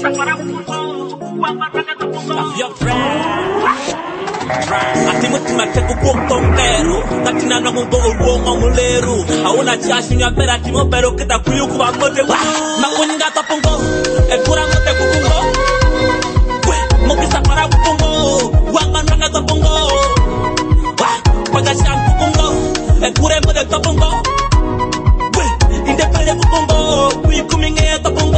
Ati mutima teku kukontero Katina na mungo uongo muleru Auna chashi nyapera timo pero kita kuyuku wa mote wa Makuninga tapungo Ekura mote kukungo Mokisa para kukungo Wanga nanga tapungo Pagashan kukungo Ekure mote tapungo Indepele kukungo Kuikuminge tapungo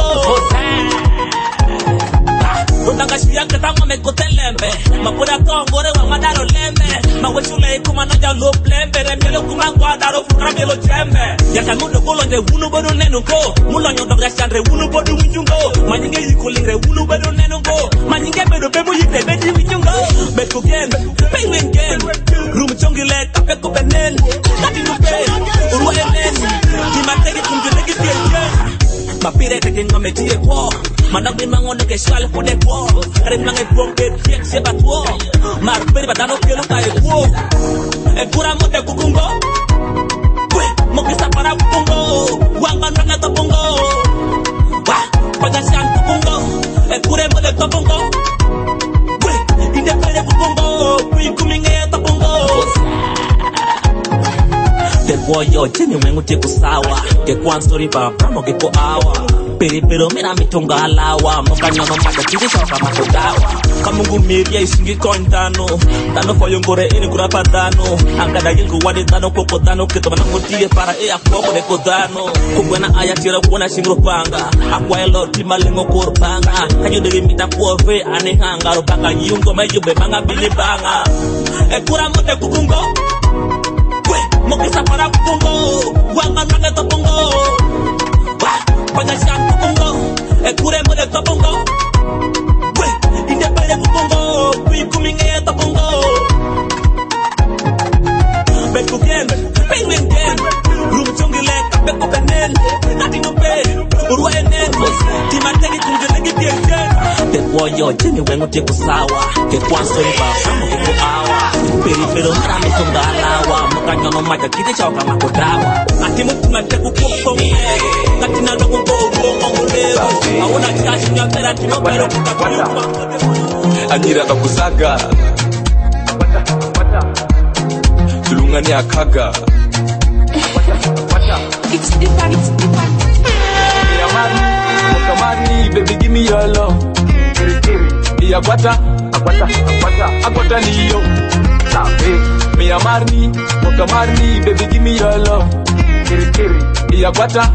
Utangashia ketangwa mekotelembe Mapura kongore wa madaro lembe Mawechule kumanaja loplembe Remelo kumangwa daro fukramelo jembe Yatamundo kolonde wunu bodo nenungo Mulo nyondo gashandre wunu bodo winjungo Manyinge yikulingre wunu bodo nenungo Manyinge bedo bemu yite bedi winjungo Beku gen, penguin gen Rum chongile kapeko benen Kati nupe, urwa enen Kimategi kumjulegi tiye Mapire teke ngometie kwa Managni mangone ke shale pone kwa Kare mange kwonge tiek seba kwa Marperi badano kelo kae kwa Ekura mote kukungo Mokisa para kukungo Wanga nanga topungo Pagashan kukungo Ekure mote topungo Indepele kukungo Kuikuminge topungo Tekwa yo chini wengu teku sawa Kekwa story pa pramo keko awa Pero mira mitonga alawa Moka nyono mada kiri shoka makodawa Kamungu miria isingi kontano Dano foyongore ini kurapa dano Angada yingu wadi dano koko dano Kito manango tiye para ea koko deko dano Kubwena aya tira kuona shingro panga Akwa elo tima lingo kurpanga Kanyo degi mita kuove ane hanga Rupanga yungo meyo bebanga bili banga Ekura mote kukungo Mokisa para kukungo Wanga nanga topungo Pagashan kukungo Ekure mode topungo Indepele kukungo Kuikuminge topungo Beku gen, penguin gen Rum chongile kapeko benen Kati nupe, urwa enen Timategi kumjulegi tiye gen Tekwa yo chini wengu teku sawa Kekwa nsori pa framo keko awa Pero mara mitonga alawa Moka nyono maja kiti choka makodawa Ati mutima teku kukonge Katina na mungo uongo muleru Auna chashi nyapera timo pero kita kuyuku Angira kakusaga Tulungani akaga It's different. Mokamani, baby give me your love Iagwata niyo Me amarni, mokamarni, baby give me your love Iagwata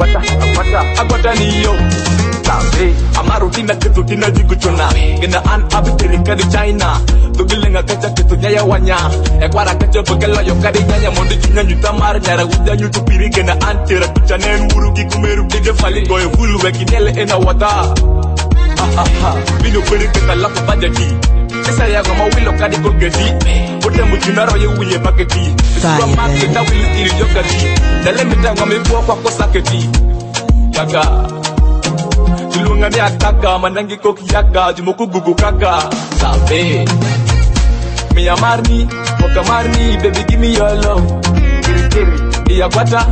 niyo Amaru tina kitu tina jiguchona Gina an abitiri kadi China Tugilenga kacha kitu nyaya wanya Ekwara kacha bagala yo kadi nyanya Mondi chunya nyuta mar nyara uda nyutu piri Gina an tira kuchanen murugi kumeru Kige fali goye hulu wekinele ena wata Bino kweli kata lafu bajati Esa ya goma wilo kadi kongeti Ote mujinaro ye uye paketi Kwa marketa wili iri yogati Dele mitanga mekuwa kwa kosaketi Yaga Tulunga ni ataka manangi koki yaga Jumoku gugu kaka Sabe Me amarni, mokamarni Baby give me your love Iagwata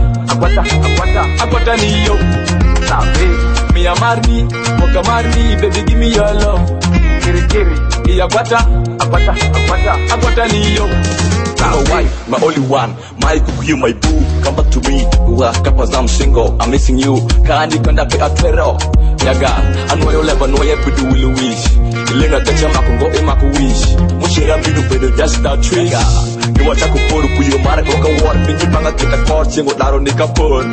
niyo Sabe Me amarni, mokamarni Baby give me your love Iagwata niyo My wife, my only one, my kuku, my boo. Come back to me, cause I'm single, I'm missing you. Can't you conduct a twero? Yaga, I know you'll never know yet, but you will wish. Linga techa makungo e maku wish. Mushira bidu pedo just a trick. You want to put up your mara koka war, pinji panga kita court, singo laro nika pon.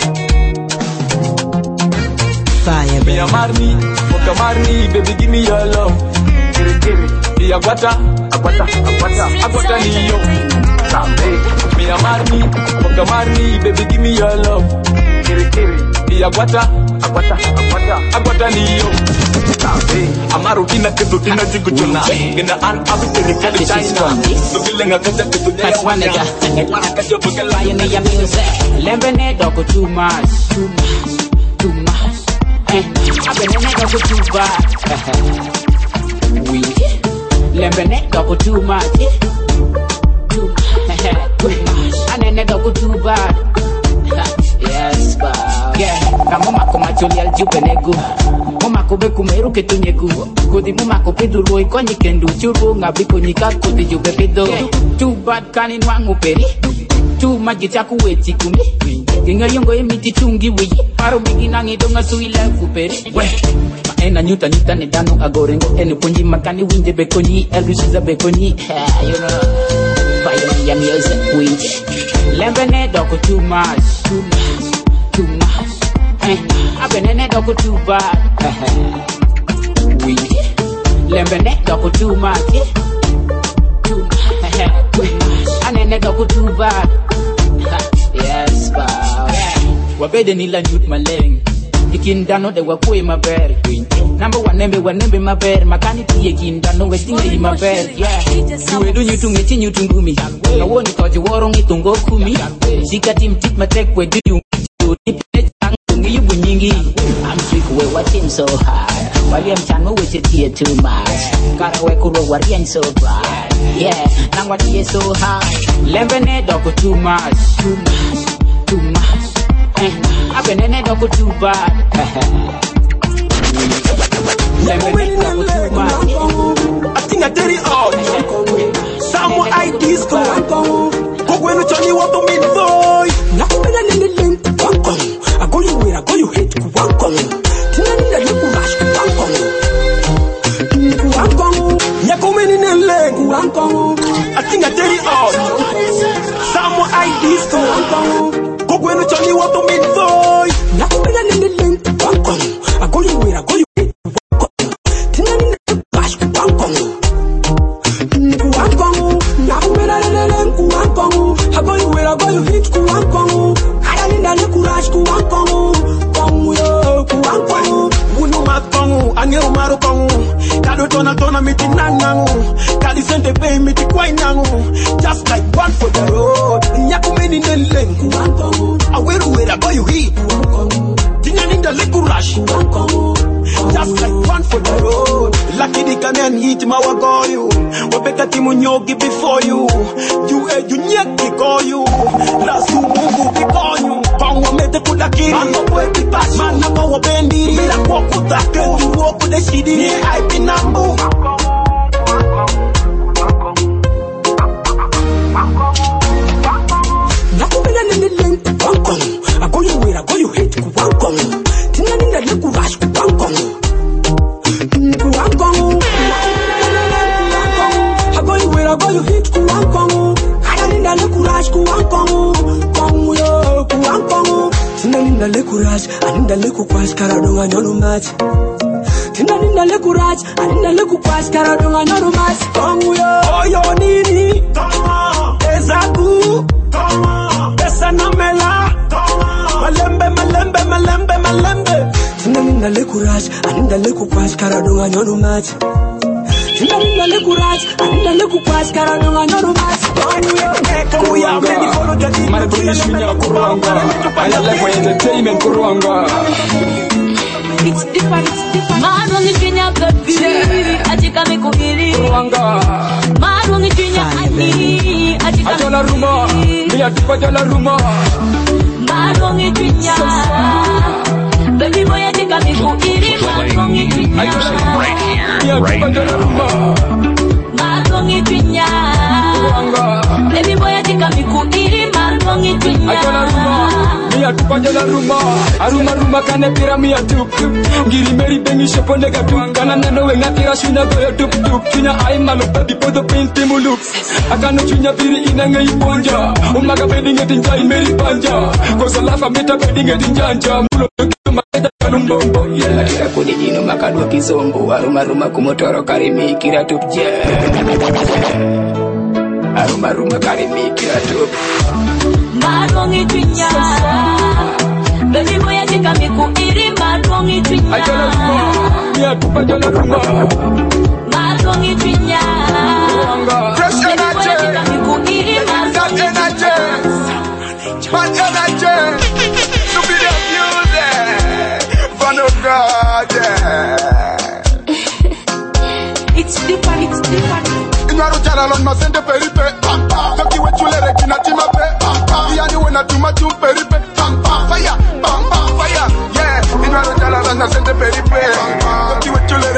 Fire, baby. Me amarni, mokamarni, baby give me your love. Iagwata niyo Me amarni, mokamarni Baby give me your love Iagwata niyo Amaru tina kitu tina jiguchona Gina an abitiri kadi China Tugilenga kacha kitu nyaya wanya Ekwana kacha bugala Pioneer music Lemonade dog too much I've been in a go too bad Lemonade go too much. And then they go too bad. Yes, but yeah, I'm on my Tulial jupenego Momako beku meru ketunyegu Kodi momako pedu roi konyi kendu Churu ngabi kunyika kodi jube pedo Too bad kani nwangu peri Too much chaku weti kumi Genga yongo emiti chungi wii Paro bigi nangi donga sui lefu peri Ena nyuta ni dano agorengo Enu punji makani winje bekonyi Elvishiza bekonyi You know Fire ya music winje Lembene doko too much Too much Abenene doko too bad Winje Lembene doko too much Too much Anene doko too bad Yes, bow Wabede nila nyut maleng Ikindano de wakwe maber Number one nembe maber Makani tiye kindano westinge maber Yeah Tuwedu nyutunge chi nyutungumi Kawoni koje worong itungo kumi Shika tim tip matek we do I'm sick we watching so hard While I'm chan mo wish it here too much Karawe kuro warian so bright Yeah, nang what here so high Lembene doko too much Too much Abenene doko too bad Lembene doko too much I think I did it all Samo IDs go Kogwenu chani wato min boy Nakumena leleleng Wankong I go you where I go you hate Wankong Tina nina liku rash Wankong Wankong Nyakumeni leleleng Wankong I think I did it all Samo IDs go Kogwenu chani wato min boy Nakumena leleleng Wankong I go you where I go you hate Wankong Tina nina liku rash Wankong Nakumena leleleng Wankong I go you where I go you hate Wankong Alinda le courage kuankongu kongu yo kuankongu Bunu matkongu angeru maru kongu Kado tona miti nanangu Kadi sente pay miti kwainangu Just like one for the road Nyakumeni neleng kuankongu Aweru wera boyu hii kuankongu Tinyaninda le courage kuankongu Just like one for the road Lucky the Ghanaian hit mawagoyu Wapeka timu nyogi before you You nyeki koyu Lasu mungu bikonyu Kongwa mete kudaki Mano kwe kitashi Mana kwa bendi Mira kwa kutake Uwo kude shidi Nye aipi nambu Nakumena leleleng Wankongu Agoyu wera agoyu hate kuwankongu Tina nina leku rash kuwankongu Kuwankongu Agoyu wera agoyu hate kuwankongu Aninda le courage kuankongu kongu yo kuankongu Tinda le courage aninda le kukwash karadonga nyono match Tinda le courage aninda le kukwash karadonga nyono match kongu yo oyo nini kama ezaku kama pesa na mela malembe Tinda le courage aninda le kukwash karadonga nyono match Tinda le courage aninda le kukwash karadonga nyono match entertainment kurwanga. It's different. Maro ni Kenya baby, atika mikubiri. Maro ni Kenya ani, atika. Ajola ruma, mia tupa jola ruma. Maro ni Kenya, baby boy atika mikubiri. Maro ni Kenya, mia tupa jola ruma. Maro ni Kenya, baby boy atika mikubiri. Maro ni Kenya. Ajola ruma. Mia tupa jola ruma, aruma kane pira mia tup. Ngiri meri bengi shopone gatu, kana nano wenga tira shuna goyo tup. Chunya ai malo baby podo pinti muluk. Akano chunya piri inanga iponja, umaga bedi ngeti njai meri panja. Kosa lafa mita bedi ngeti njanja, mulo makeda kanumbombo. Yela kira kudi jino makadwa kizombo, aruma kumotoro karimi kira tup je. Aruma karimi kira tup. Marongi Kenya, baby boy atika mikubiri. Marongi Kenya, ajola ruma, mia tupa jola ruma. Marongi Kenya, Fresh energy, that energy, bad energy, to be the music, fun of God, it's different. Inwaru jara lon masende peripe, toki wechulere kina tima pe, yani wena tuma tu peripe, fire, yeah, inwaru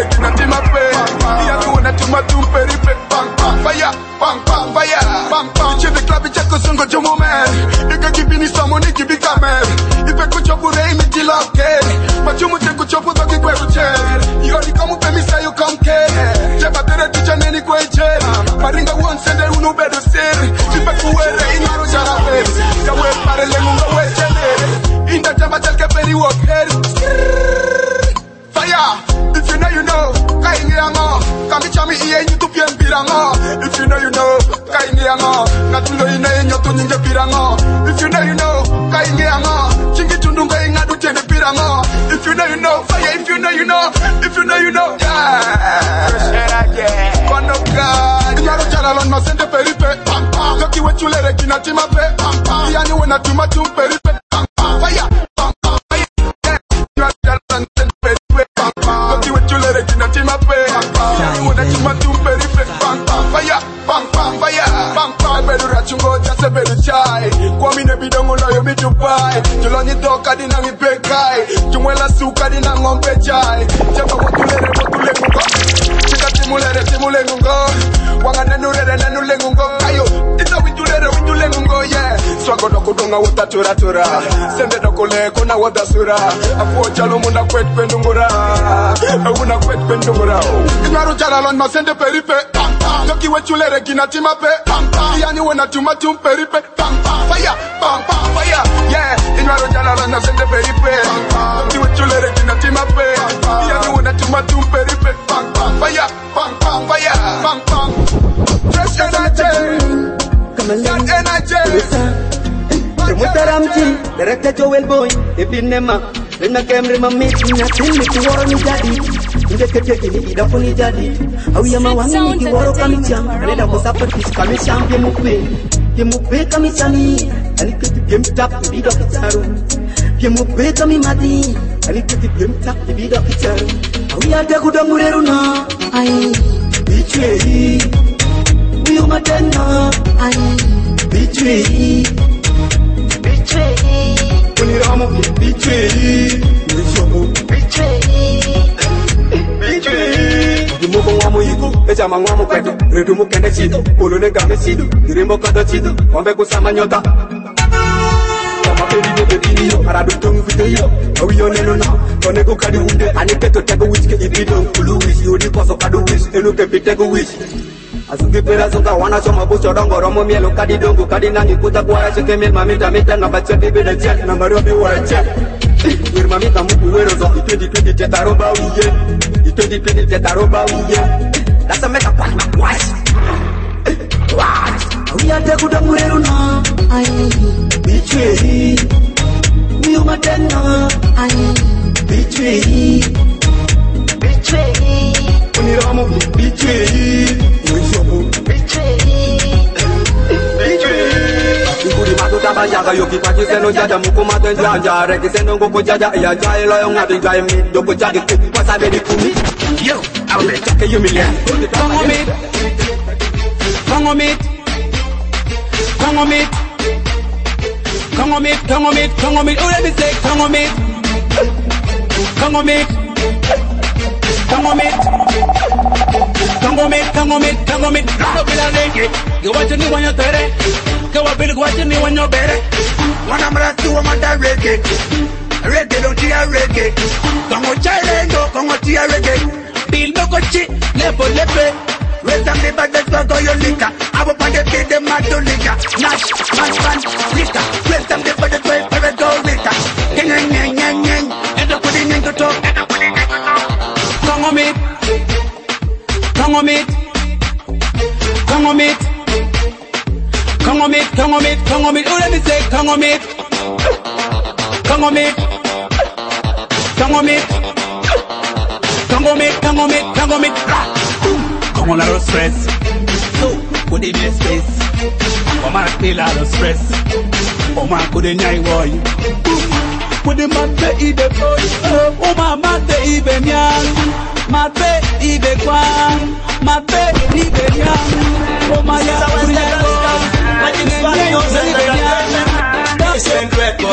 kina tima pe. Ya tu na tuma tumperi pe. Bang bang fire, bang bang fire, bang bang. Che the club chako songo jomo man. Ika kibini samoni kibika man. Ipe kuchopu rei miti loke. Machumu te kuchopu toki kwe uche. Yori kamu pe misa yo kamke. Jeba tere ticha neni kwe che. Maringa one sende unu bedo siri. Chipe kuwere inaro jara pe. Kawe pare lengunga we chene. Inda jamba chelke peri walk head. Fire, if you know you know. Kaingi ango, kami chami iye nyu tu pien pirango. If you know you know. Kaingi ango, natulo ine nyo tu ninja pirango. If you know you know. Kaingi ango, chingi tundunga inga du tene pirango. If you know you know. Fire, if you know you know. If you know you know. Yeah. One of God. Inyaro jara lon no sente peripe. Yoki wechulere kina tima pe. Yani wena tuma tum peripe. Fire. Chungo just a better chai. Kwami ne bidongo na yomi Dubai. Tuloni doka di na mi bekai. Tumwela suka di na ngombe chai. Jamba watulere ngo. Chika timulere ngo. Wanga nenure ngo. Ayo, ita witulere ngo yeah. Swago doko donga wota tura. Sende doko le kona wada sura. Afu chalo muna kwet pendungura. Una kwet pendungura. Inaro jala lon ma sende peripe. Yoki wechulere kina tima pe. Yani wena tuma tum peripe. Fire, fire. Yeah, inaro jala lon ma sende peripe. Yoki wechulere kina tima pe. Yani wena tuma tum peripe. Fire, fresh energy. Mutaramji, director Joel Boy, Epinema, Rena Camry Mammy, Natin, Mikiwaro Jadi, Indekateki, Idaponi Jadi, Auyama Wani, Mikiwaro Kamicham, Reda was up at his Kamisham, Yemupe Kamishani, and it could game tap the beat of the Taru. Yemupe Kamimadi, and it could game tap the beat of the Taru. We are the good Mureruna, I betray. We are Matana, I betray. Uniramo betray. Dumuko ngamo yiku, echa mangamo kwetu. Redumu kende chido, ulune game chido. Dirimbo kodo chido, wambe kusama nyota. Kama pedi yo, aradu tungu video. Awiyo neno na, kone kukadi unde. Aniketo tego wishke ibido. Kulu wish, yodi koso kadu wish. Enuke pitego wish. Asuki pera suka wana choma bucho dongo romo mielo kadi dongo kadi nangi kuta kwa cheke mil mamita mita nga bache bibi de check na marobi wa check. Ir mamita muku wero zo 2020 tetaroba uye. 2020 tetaroba uye. That's a make up my voice. What? We are the good amurero na. Ai betray. We are matena. Ai betray. Uniramo betray. Ikuri matuta banyaga yoki pachi seno jaja muku maten janja reki seno ngoko jaja ya jai lo yong ngati jai mi doko jagi kupi wasa bedi kumi. Yo, I'll let take you million. Come on me. Oh, let me say, come on me. You want to know when you're 30? Go up and watch me when you're better. One I'm going to want that reggae. Reggae, don't you have reggae? Come on, child, come on, tia reggae. Bill no cochi, lepo lepe. Raise them the bag, let's go your liquor. I will find the kid, the mad to liquor. Nash, man, liquor. Raise them the bag, let's go liquor. And the pudding in the top. Come on, mate. Oh, let me say, come on, mate. Come on, a lot of stress. So, put in your space. Oh, man, feel a lot of stress. Oh, man, put in your boy. Put the man to eat the boy. Oh, my man to eat the young. Mate ibe kwan, mate ibe nyam. Oh my God,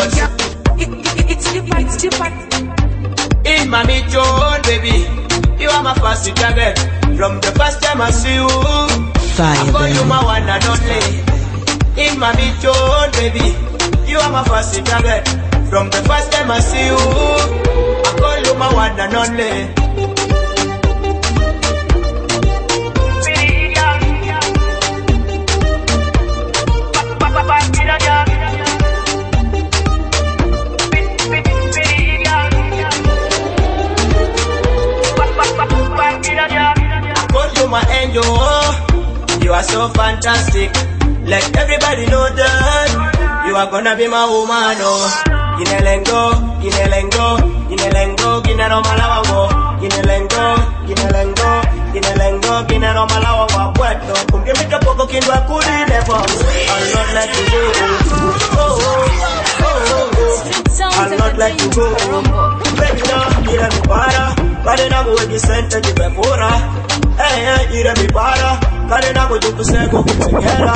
it's your fight. In Mami Joe, baby, you are my first target. From the first time I see you, Fire, I call you baby. my one and only. In my midtown, baby, you are my first target. From the first time I see you, I call you my one and only. My angel, you are so fantastic. Let everybody know that you are gonna be my woman. Oh, Ginelengo, Ginelengo, Ginelengo, Ginero Malawa, Ginelengo, Ginelengo, Ginelengo, Ginero Malawa. Puerto, con que me topo con quien va a cubrir de voz. I'll not let you go. I'll not let you go. Baby, no, mira mi para. Para na go di sente di pepora. Ira mi para. Para na go di kusego kutingela.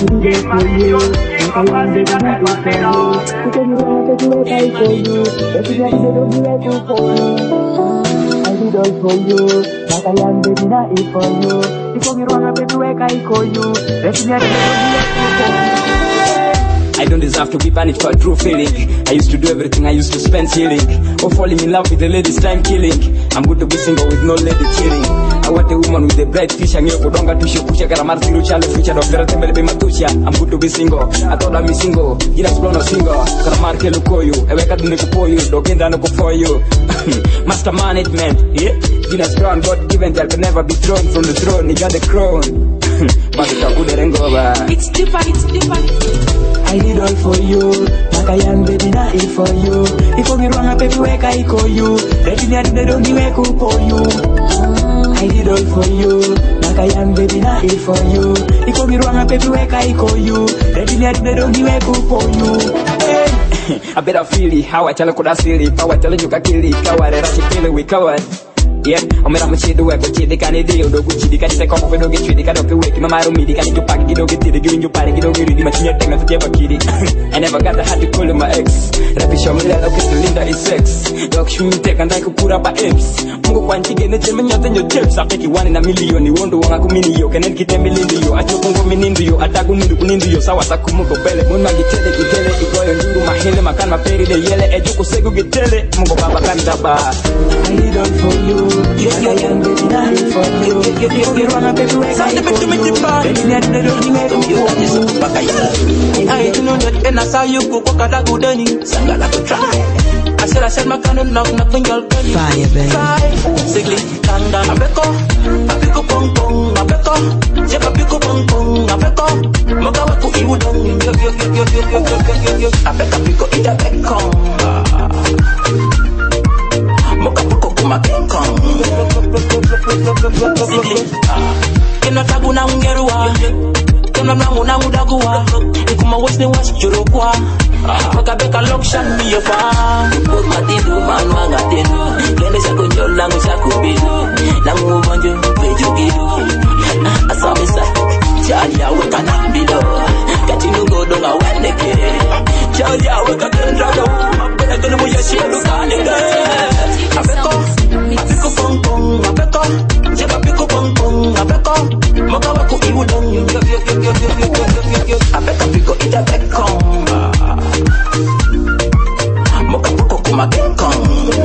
I don't deserve to be punished for a true feeling. I used to do everything, I used to spend healing. Or falling in love with the ladies, time killing. I'm good to be single with no lady killing. I want a woman with a bright fish and Yokodonga to show Pusha Karamar Zero Challenge future Dr. Tembele Matusha. I'm good to be single. I thought I'd be single. Ginas Blono single. Karamar Kelukoyu. Eweka Dunekupoyu. Dokinda no for you. Master management. Yeah. Ginas crown God given that can never be thrown from the throne. He got the crown. But it's different, it's different. I did all for you, like I am baby not it for you. If you wrong a baby wake I call you. Let me they don't wake up for you. I did all for you, like I am baby not it for you. If you wrong a baby wake I call you. Let me they don't wake up for you. I better feel it, how I tell you could I see it, how I tell you can kill it, how I feel it, we covered. Yeah, I'm gonna say the work, but you can't deal. The good you can't say, come over, don't get you, they can't do it. My room, you can't do pack, you don't get it, you party, you don't get it, but you're not ever kidding. I never got the heart to call my ex. Rapid show me that, okay, Linda is sex. Dog shoe me take and I could put up my apes. Mungo Quanti get the German than your tips. I take you 1 in a million, you won't do one mini, you can get a million to you. I took on women into you, I tag on into you, Sawasakumo, Belle, Muna, get it, you go and do my hill, my can, my pay the yellow, and you could say, go get tell it, Mungo Baba Kandaba. I need all for you. Yeah, I am baby not for you. You run a baby way. I don't know that and I saw you go Kokada Gudani. Sangala to try. I said my cannon knock nothing you'll fire baby. Sigli Kanda Abeko. Abeko Pong Pong Abeko. Japa Piko Pong Pong Abeko. Mokawa to Iwudong. Abeka Piko Ida Bekong. Mokapuko Kumakong. Kena tabu na ungerua. Kena mlangu na udagua. Ikuma wesne wasichurukwa. Makabeka lokshan miye fa. Matidu manu angatenu. Kende sako njol langu sako bidu. Langu ubanjo peju gidu. Asami sa. Chali awe kana bilo. Katinu godo nga weneke. Chali awe katendrado. Mapena kene muya shielu kanide. Abeko. Abeko pong pong. Abeko. Jeba piko pong pong. Abeko. Mokawa ku iwudong. Abeko piko ida bekong. Mokapuko kumakong.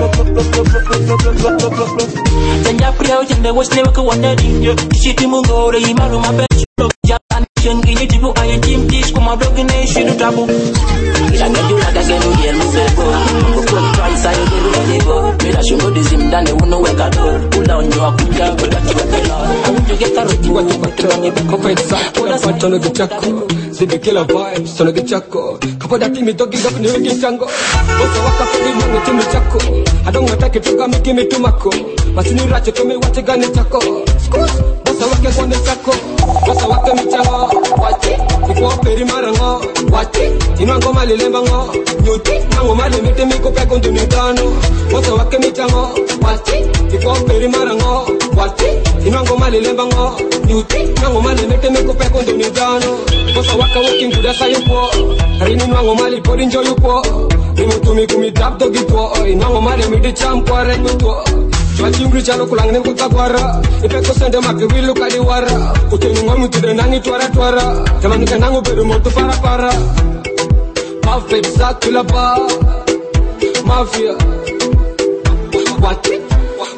Tanya priya ujende wasne waka wanedi. Kishiti mungore imaru mabechi. Gini tibu ayin tim tish kuma dogine shidu tabu. Ila ngeju lada genu yel musebo. Kuko try sayo genu lego. Mira shungo dizim dane uno weka do. Ula onyo akuja kuda kiwekela. Aunjo geta roti wa kipato nye biko kwetsa. Kuna Tono de Chaco, c'est de quelle vibe, sono de Chaco. Kapoda timi dogi gap ni wiki chango. Oso waka fodi mango timi Chaco. I don't want to take me give me to Mako. Masini rache to me wache gane Chaco. Scoot, bosa wake kwa ne Chaco. Bosa wake mi chango, wache. Iko peri marango, wache. Inwango mali lembango, nyuti. Nango mali mite miko pe kondu nitano. Bosa wake mi chango, wache. Iko peri marango, wache. Inwango mali lembango, nyuti. Nango mali mite miko pe kondu nitano. Bosa waka walking kuda sayo po. Rini nango mali pori njo yupo. Nimutumi kumi tap dogi po. Nango mali mite champo areko to. Chingri chalo kulangne kutakwara Ipeko sende makiwilu kadiwara Uteni ngomu tude nangi twara Temani kanangu beru motu para Perfect sakula ba Mafia What it?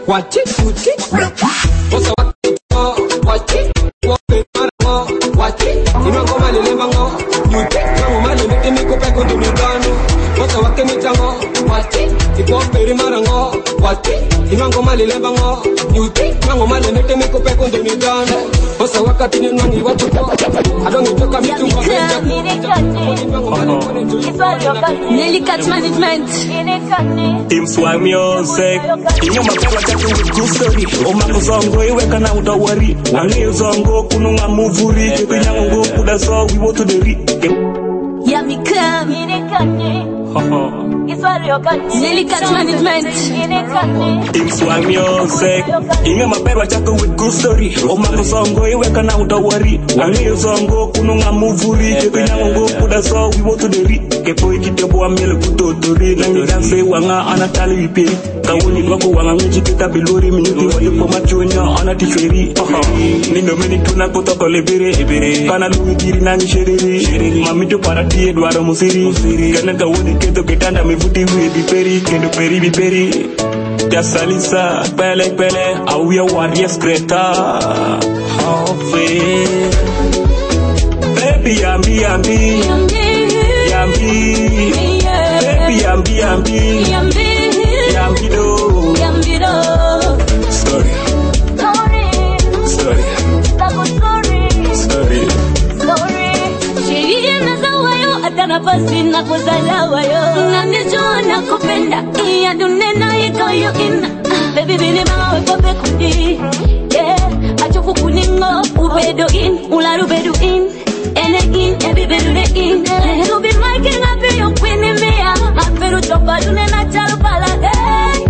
What's up? What it? What it? Inango mali lemango Yuti Nango mali miti miko peko dumigano What's up? What it? Ipo peri marango What it? Inango mali lemango Yuti Nango mali miti miko peko dumigano What's up? Wakati ni nangi wachuko Adongi toka mitu mwakenja Nelly Cat Management Team Swag Music Inyo mapewa chatu with good story Omako zongo iweka na utawari Angi zongo kununga muvuri Kepina ngongo kuda so we go to the ri Yami Kam Nelly Cat Management Team Swag Music Inyo mapewa chatu with good story Omako zongo iweka na utawari Angi zongo kununga muvuri Kepina ngongo kuda so we go to the ri Kepo ikitebo wa mele kutotori Nangi danse wanga anatali wipe Kawuni wako wanga ngeji kita bilori Minuti walipo machonya anatishweri Nino meni tuna kutoko lebere Kana luwi diri nangi sheriri Mamito parati Eduardo Musiri Kana kawuni keto ketanda mevuti hui biperi Kendo peri biperi Jasalisa pele Awia warriors Greta Baby yambi Baby yambi do Story Sheria na zawayo Atana pasi na kuzalawa yo Nanijua na kupenda Iya dunena ikayo ina Baby bini mama wepope kudi Yeah Achofu kuningo Ubedo in Ularu bedu in Ene in Ebi bedu ne in To be my king I be your queen in me Maferu chopa dunena chalupala Hey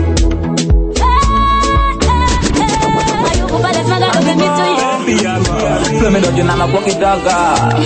Ayuku pala smaga dobe mitu ye Femi do jina kwa kidaga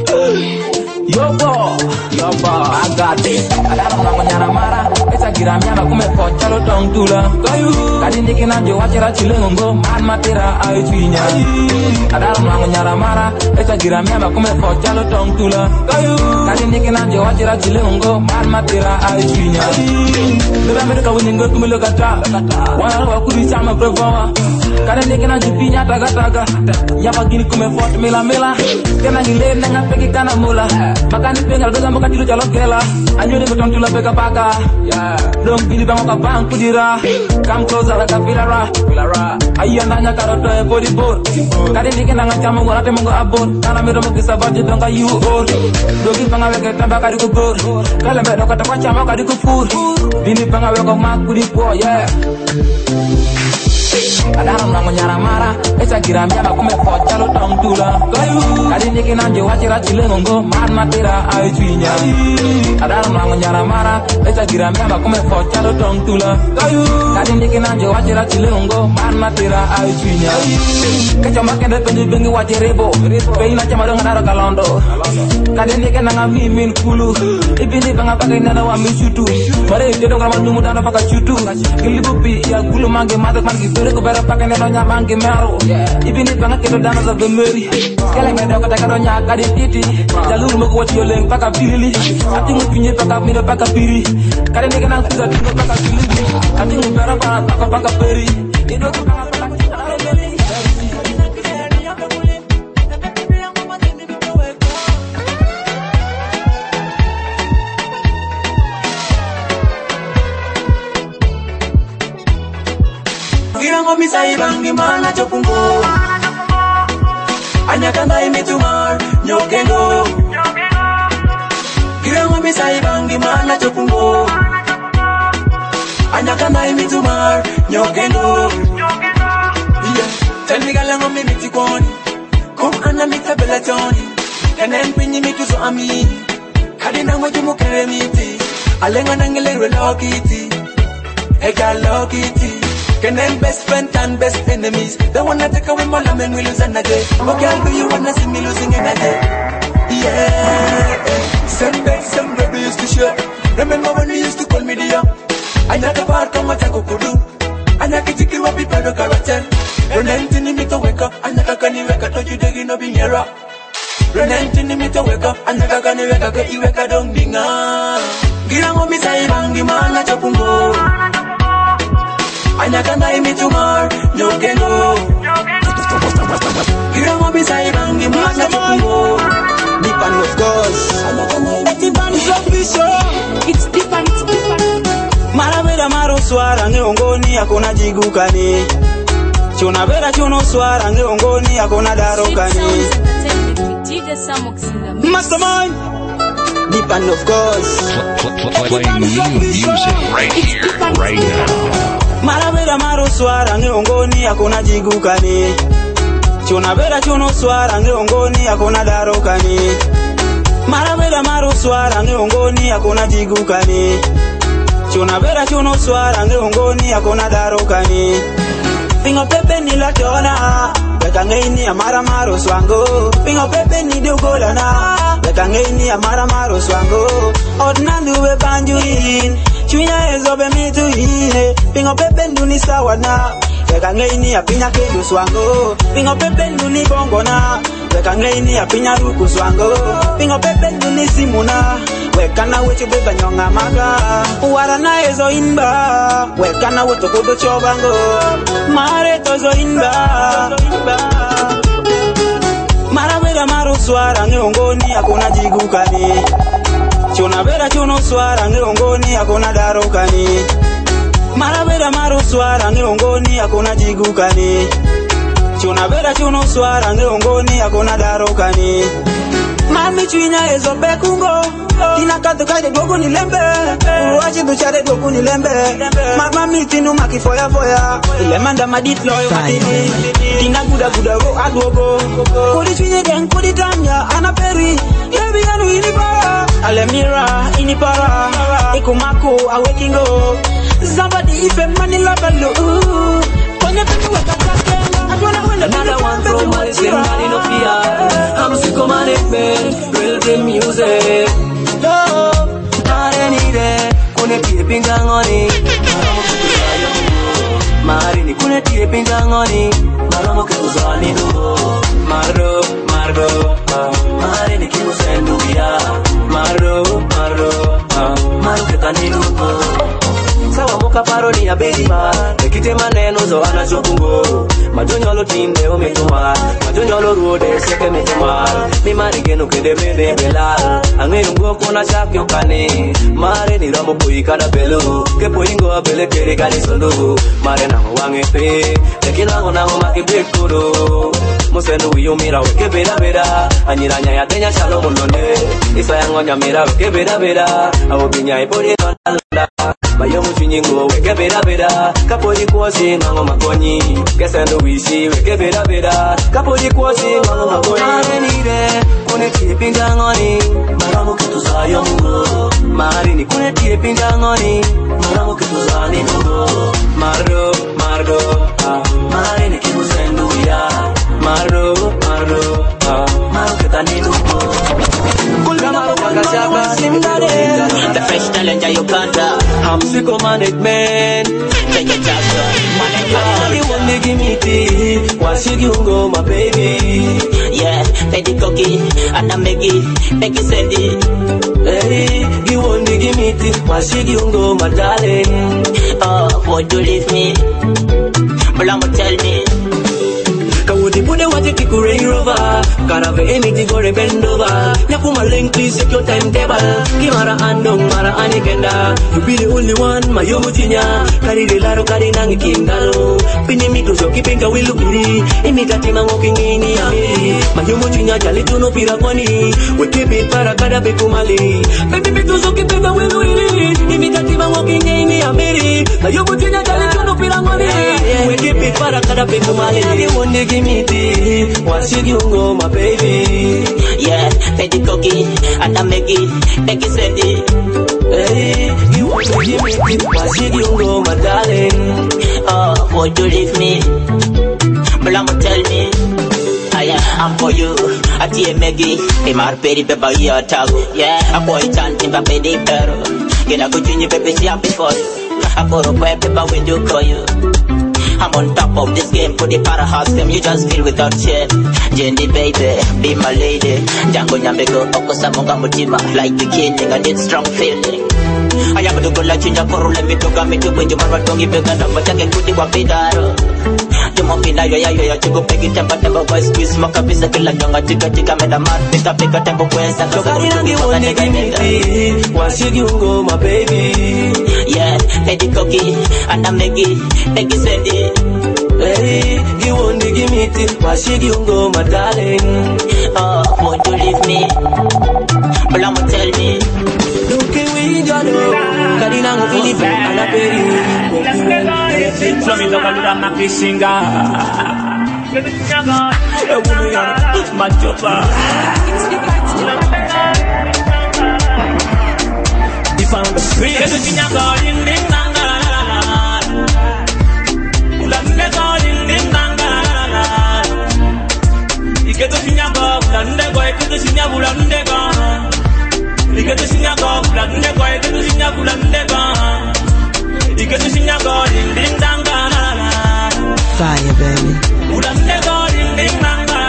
Yobo, I got this. Adara mwana mara, esa giramia ba kume pochalo tongtula. Kadi ndikina jo wachira chilengo, man matera ay twinya. Adara mwana mara, esa giramia ba kume pochalo tongtula. Kadi ndikina jo wachira chilengo, man matera ay twinya. Beba mereka winingo kumelo kata. Wana wakuri chama prevawa. Kadi ndikina jipinya taga. Yapa gini kume fort mela. Kena ngile nenga peki kana mula. Makani pengal dosa mboka tilu jalo kela Anyo de beton tula peka paka Dong bili bango ka bang kudira Come closer like a filara Ayo nanya karoto e body board Kadi nike nanga chamu wana te mungo abon Kana mero mo kisa baje donga you old Dogi banga weke tamba kadi kubur Kala mero kata kwa chama kadi kupur Bini banga weko makudi po yeah Adara mlango nyara mara Esa giramia ba kume pochalo tongtula Kadi niki nanjo wachira chilengo Man matera ay twinya Adara mlango nyara mara Esa giramia ba kume pochalo tongtula Kadi niki nanjo wachira chilengo Man matera ay twinya Kecho makende penji bengi wachirebo Peina chama donga daro kalondo Kadi niki nanga mimin kulu Ibindi banga pake nana wa mishutu Mare ite donga manumu dano paka chutu Gilibupi ya gulu mange matak mangi Ko bera pakane do nyamangi mero ibini banga kedo dana za bemeri kala medo kata kado nyaka di titi jalur mo ko wati yoleng paka pirili ati ngukinye paka mino paka piri kala ndeke nang kuza tingo paka pirili ati ngubera paka peri ido ko paka Misa ibangi mana chopungo Anyakanda imitumar nyokengo Girango misa ibangi mana chopungo Anyakanda imitumar nyokengo Yeah, tell me galango mi mitikoni Kom ana mita bela joni Kenen pinyi mitu so amini Kadina ngoju mukere miti Alenga nangele lokiti Eka lokiti Kenen best friend and best enemies. They wanna take away my love and we lose another day. Okay, I'll do you wanna see me losing another. Yeah. Same bed, same baby used to share. Remember when you used to call me the young? I not a part of my taco kudu. I Anakichiki wapi bado karaten. Ronenti ni mito weka, anataka niweka toju degi no binyera. Ronenti ni mito weka, anataka niweka ke iweka dong dinga. Girango misai bangi mana chapungo. Anyakanda imitumar, nyokeno. Girango misai bangi mana chapungo. Deep and of course. Deep and It's deep and it's deep and. Maravera maro swara ngeongoni hakuna jigukani. Chuna vera chuno swara ngeongoni hakuna darokani. Mastermind. Deep and of course. Playing new music right here, right now. Maravera maro swara ngeongoni hakuna jigukani. Chuna vera chuno swara ngeongoni hakuna darokani. Maravera maro swara ngeongoni hakuna jigukani. Chuna vera chuno swara ngeongoni hakuna darokani. Pingo pepe ni la tona, weka ngeini amara maro swango. Pingo pepe ni dogola na, weka ngeini amara maro swango. Odnandu we banjuin, chunya ezobe mituine. Pingo pepe nduni sawa na, weka ngeini apinya kendo swango. Pingo pepe nduni bongo na, weka ngeini apinya ruku swango. Pingo pepe nduni simuna, weka na wechu beba nyonga maga. Uwara na ezo inba, weka na wetu kudo chobango. Mare tozo inba. Maravera maro swara ngeongoni hakuna jigukani. Chuna vera chuno swara ngeongoni hakuna darokani. Maravera maro swara ngeongoni hakuna jigukani. Chuna vera chuno swara ngeongoni hakuna darokani. Mami chuinya ezo bekungo. Tina kato kaide gogo ni lembe. Uwachi duchare gogo ni lembe. Mama mitinu maki foya foya. Ile manda madit loyo matini. Tina guda guda go agogo. Kodi chuinya gen kodi tanya anaperi. Baby anu inipara. Alemira inipara. Ikumako awekingo. Somebody ife mani labalo. Kwenye petu wakatake. Another one from my somebody no fear. I'm psychomatic man, real dream music. No, not any day. Kune tie pingangoni, maramu kutuzaya nugo. Mari ni kune tie pingangoni, maramu kutuzani nugo. Mardo, mari ni kimusendu ya. Mardo, maru ketani nugo. Sawa moka paroni ya bedima, nekite maneno zo anachokungo. Majonyolo tinde umetuma, majonyolo ruode seke metuma. Ni mari genu kede bebe belal, angenu ngoko na shakyo kane. Mare ni ramo pui kada belu, ke pui ngo abele kere kani sondu. Mare na wange pe, nekina ngo na maki bekuro. Musenu wiyo mira weke beda beda, anyiranya ya tenya shalo mulonde. Isa yango nyamira weke beda beda, awo binya ipori nonda. Mayo muchinyingo weke beda beda, kapori kuosi nango makonyi. Kesendo wishi weke beda beda, kapori kuosi nango makonyi. Mare nire, kune tie pingangoni, maramu ketuzayo mungo. Mari ni kune tie pingangoni, maramu ketuzani mungo. Mardo, mari ni kimusendu ya. Mardo, maru ketani mungo. The fresh talent that you can't I'm psychomatic man. Take a chapter. You want me give me tea? Why should you go, my baby? Yeah, Betty Cookie and I'm Becky said it. Hey, you want me give me tea? Why should you go, my darling? Oh, would you leave me? But I'm gonna tell me. Kawudi bude wati kiku Range Rover. Karave emiti gore bend over. Nyakuma link please check your timetable. Kimara andong mara anikenda. You be the only one my yomu chinya. Kari de laro kari nangi kindalo. Pini mito so kipinga wilu pili. Imita tima walking in amiri. My yomu chinya jali tuno pirakwani. We keep it para kada bekumali. Baby mito so kipinga wilu pili. Imita tima walking in amiri. My yomu chinya jali tuno pirakwani. We keep it para kada bekumali. Me tea, what's you go, my baby? Yeah, Betty Cookie and I'm Becky said it. Hey, you want to give me tea, what's you go, my darling? Oh, would you leave me? But I'm gonna tell me. I'm for you. I see Maggie, be my petty pepper, yeah, tag. Yeah, I boy chanting, but baby, pero. Get a good junior baby, she up before you. I put a pepper when you call you. I'm on top of this game, put the powerhouse them, you just feel without shame. Jenny baby, be my lady. Jango nyambeko, okosa monga mutima. Like the king, I need strong feeling. I am to go like Chinja Koro, let me talk a me to when you are talking bigger than what I can put the wapidaro. The mopina, yo, to go pick it up at the boy, squeeze, smoke a piece of kill and young, tika, made a mad, pick a tempo, quest, and so once you go, my baby. Yeah, Eddie Cookie, and I'm Meggie, said it. Hey, you won't give me till once you go, my darling. Oh, won't you leave me? But I'm gonna tell me. Look at we got it. Karina mo Philippe and a Perry. From me don't do my kissinga. My job. If I'm the free, it's a ding ding dang dang. Ulande ding ding dang dang. Iketo sinyago, ulande go, iketo sinyago, ulande go. Iketo sinyago, ulande go, iketo sinyago, ulande go. Iketo sinyago, ding ding dang dang. Fire, baby. Ulande go, ding ding dang dang.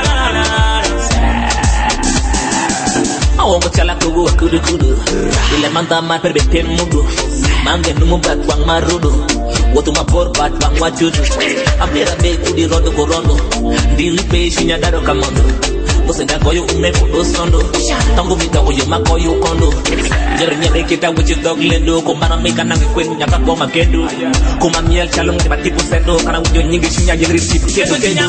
I want to tell you what kudu. Ile manda ma per beten mudu. Mange numu bat wang marudu. Watu mapor bat wang wajudu. Abera be kudi rodo korondo. Dili pe shinya dado kamondo. Bosenda koyo ume fudo sondo. Tango vita koyo makoyo kondo. Jernya de kita wuchi dog lendo. Kumbana meka nangi kwenu nyaka kwa makedu. Kuma miel chalung tiba tipu sendo. Kana ujo nyingi shinya jengri sipu kedu kedu.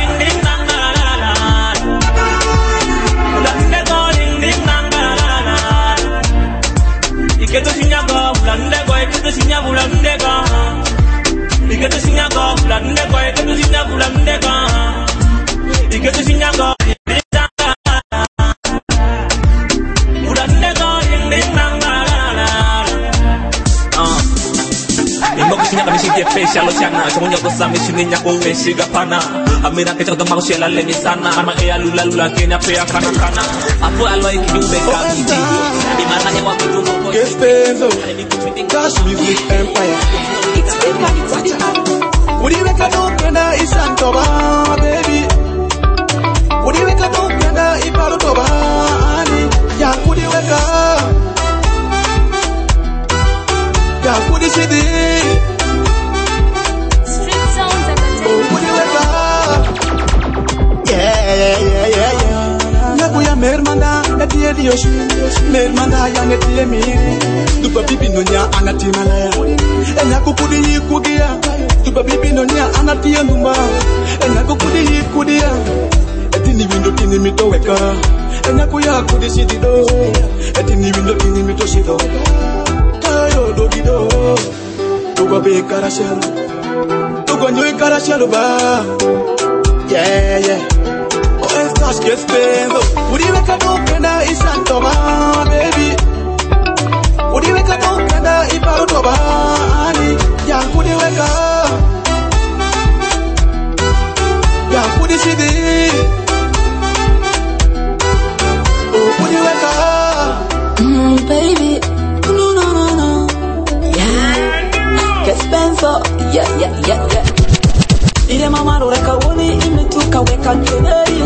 Iketo sinyago, ulande go, iketo sinyago, ulande go. Iketo sinyago, ulande go, iketo sinyago, ulande go. Iketo sinyago, ulande go, Imoko sinyago mishike pesha lo chana. Semuanya kosa mishininya kowe shiga pana. Amira kecha kutama kushela lemi sana. Ama ea lula kenya pea kana. Apo aloi kiumbe kamiti. Imananya wakitu moko. Gespenzo, Cash Music Empire. Udiweka nukenda isantoba, baby. Udiweka nukenda iparutoba, ani. Ya kudiweka. Ya kudishidi. Street sounds at the Udiweka. Yeah. Nakuya mermanda, etie dioshi. Mermanda ya netie miri. Tuba bibi nonya anatimala. Enya kukudi kudia. Tuba bibi nonya anatia ndumba. Enya kukudi kudia. Etini windo tini mito weka. Enya kuya kudi sidido. Etini windo tini mito sido. Tayo dogido. Tuba be karashalo. Tuba nyoy karashalo ba. Yeah. Estás que espero. Udiweka nukenda isantoba, baby. Udiweka nukenda iparutoba, ani. Yang kudiweka. Yang kudishidi. Udiweka. baby. No. Yeah. Que Spencer. Yeah. Ile mama roreka woni imetuka weka keneri.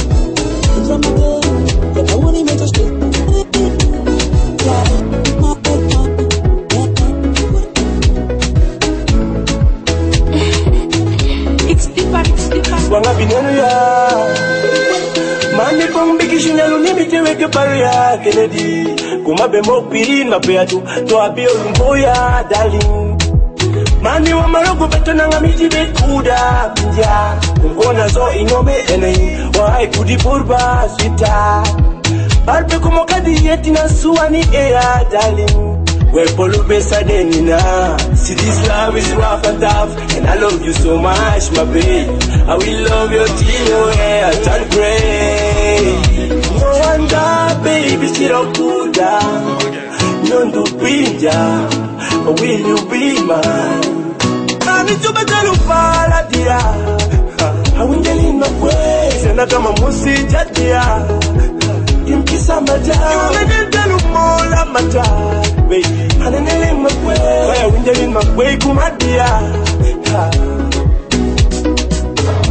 Reka woni imetoshke. It's deeper. Wanga binenu ya Mani pong bigi shinyalu nimite weke paria Kennedy Kumabe mokpiri mapea tu To abio lumboya darling Mani wa marogo beto nanga miji bekuda Pinja Kungona zo inome enei Wa kudi burba sweeta Barbe kumokadi yeti na suwani ea darling Where Polo Besa Denina. See, this love is rough and tough, and I love you so much, my babe. I will love you till your hair turn gray. No wonder, baby, she don't cool down. None to pinja, but will you be mine? Mami, tu me tell you, Pala, dear. I will tell you my way. Send out my musi, dear. Kimkisa maja, you may tell you more, la maja. Wait, I'm in my way. Why are we in my way? Come on, dear.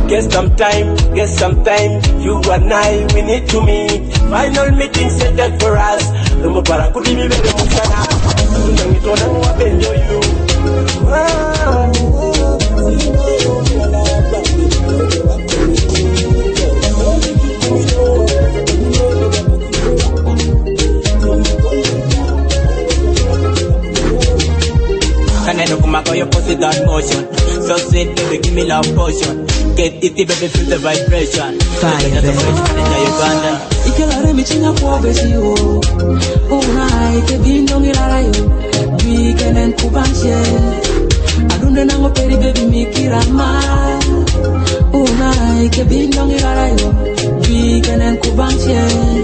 Get some time, you and I, we need to meet. Final meeting set up for us. Rumbo para kudimi bebe mukana. Tunangitona mwapenjo you. Can I look back on your pussy that motion? So sweet, baby, give me love potion. Get it, baby, feel the vibration. Fire, baby. Ikelare michinga kwa besi yo. Una ike bindongi lara yo. Bikenen kubanche. Adunde nango peri baby mikirama. Una ike bindongi lara yo. Bikenen kubanche.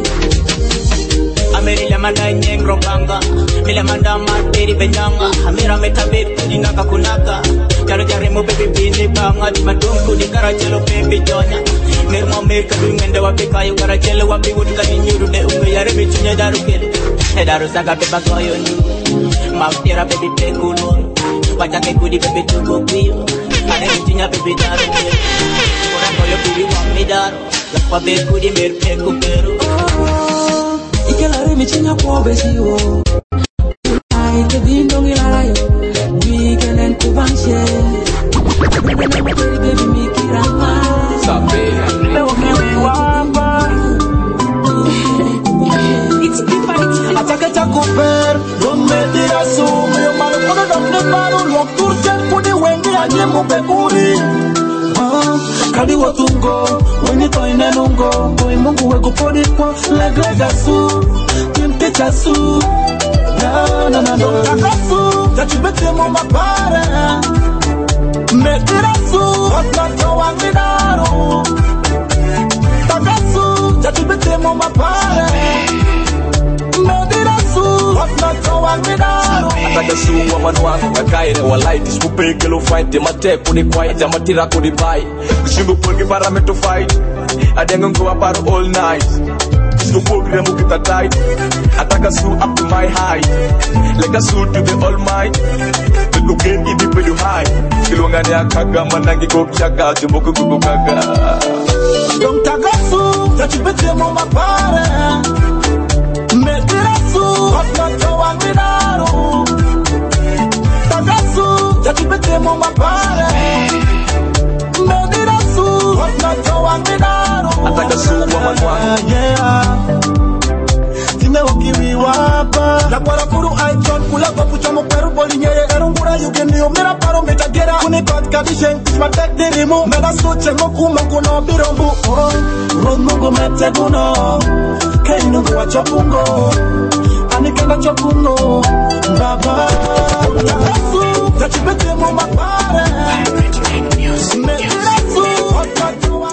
Ameri la manda nyengro banga. Mila manda materi benyanga. Amira metabe dinaka kunaka. Jaro jare mo baby bini banga. Dimadungu di karachelo baby jonya. Nirmo meka dungende wapi kayu karachelo wapi wutka di nyuru de unge yare michunya daru kele. Daru saga beba koyo nu. Mautira baby pekunu. Wachake kudi baby tugo kuyo. Kare michunya baby daru kele. Kora koyo kudi wami daru. Lakwa baby kudi mer peku peru. Ikelare michinga kwa besi yo. Una ike bindongi lara yo. Bikenen kubanche. Adunde nango peri baby mikirama. Atake chakuper, donde diga su, me malo cuando donde paro, lo turchen pudi wengi anye mupekuri. Kadi watungo, wengi toine nungo, boy mungu wego podi kwa, legrega su, timte chasu. Na takasu, tachibete mo mapare, metira su, otnato wangidaro. Takasu, tachibete mo mapare. Ataka suwa manuangu ngakaire walai Dispupeke lo fight mate kuni quiet amatira kuni bai Kushimbu polgi para me to fight Adengo ngwa para all night Disco polgi remu kita tight Ataka su up to my height Like a suit to the all might Tuku gen idi pe you high Kilwangani akaga manangi kokchaka Jumboku kukukaga Don't tagasu Tachibete mo mapare Metirasu, otnato wangidaro. Tagasu, tachibete mo mapare. Metirasu, otnato wangidaro. Ataka suwa manuangu yeah. Time wakiri wapa. La guarapuru aichon, kula papucha mo peru polinyere. Erungura yugeni o mera paro metagera. Kuni kot kadishen, isma tek dirimu. Mera suche mo kuma kuno birombu. Rod mungu mete guno. Kainungu wa chopungo Anikenda chopungo Baba Takasu Tachibete mo mapare Metirasu Otatuwa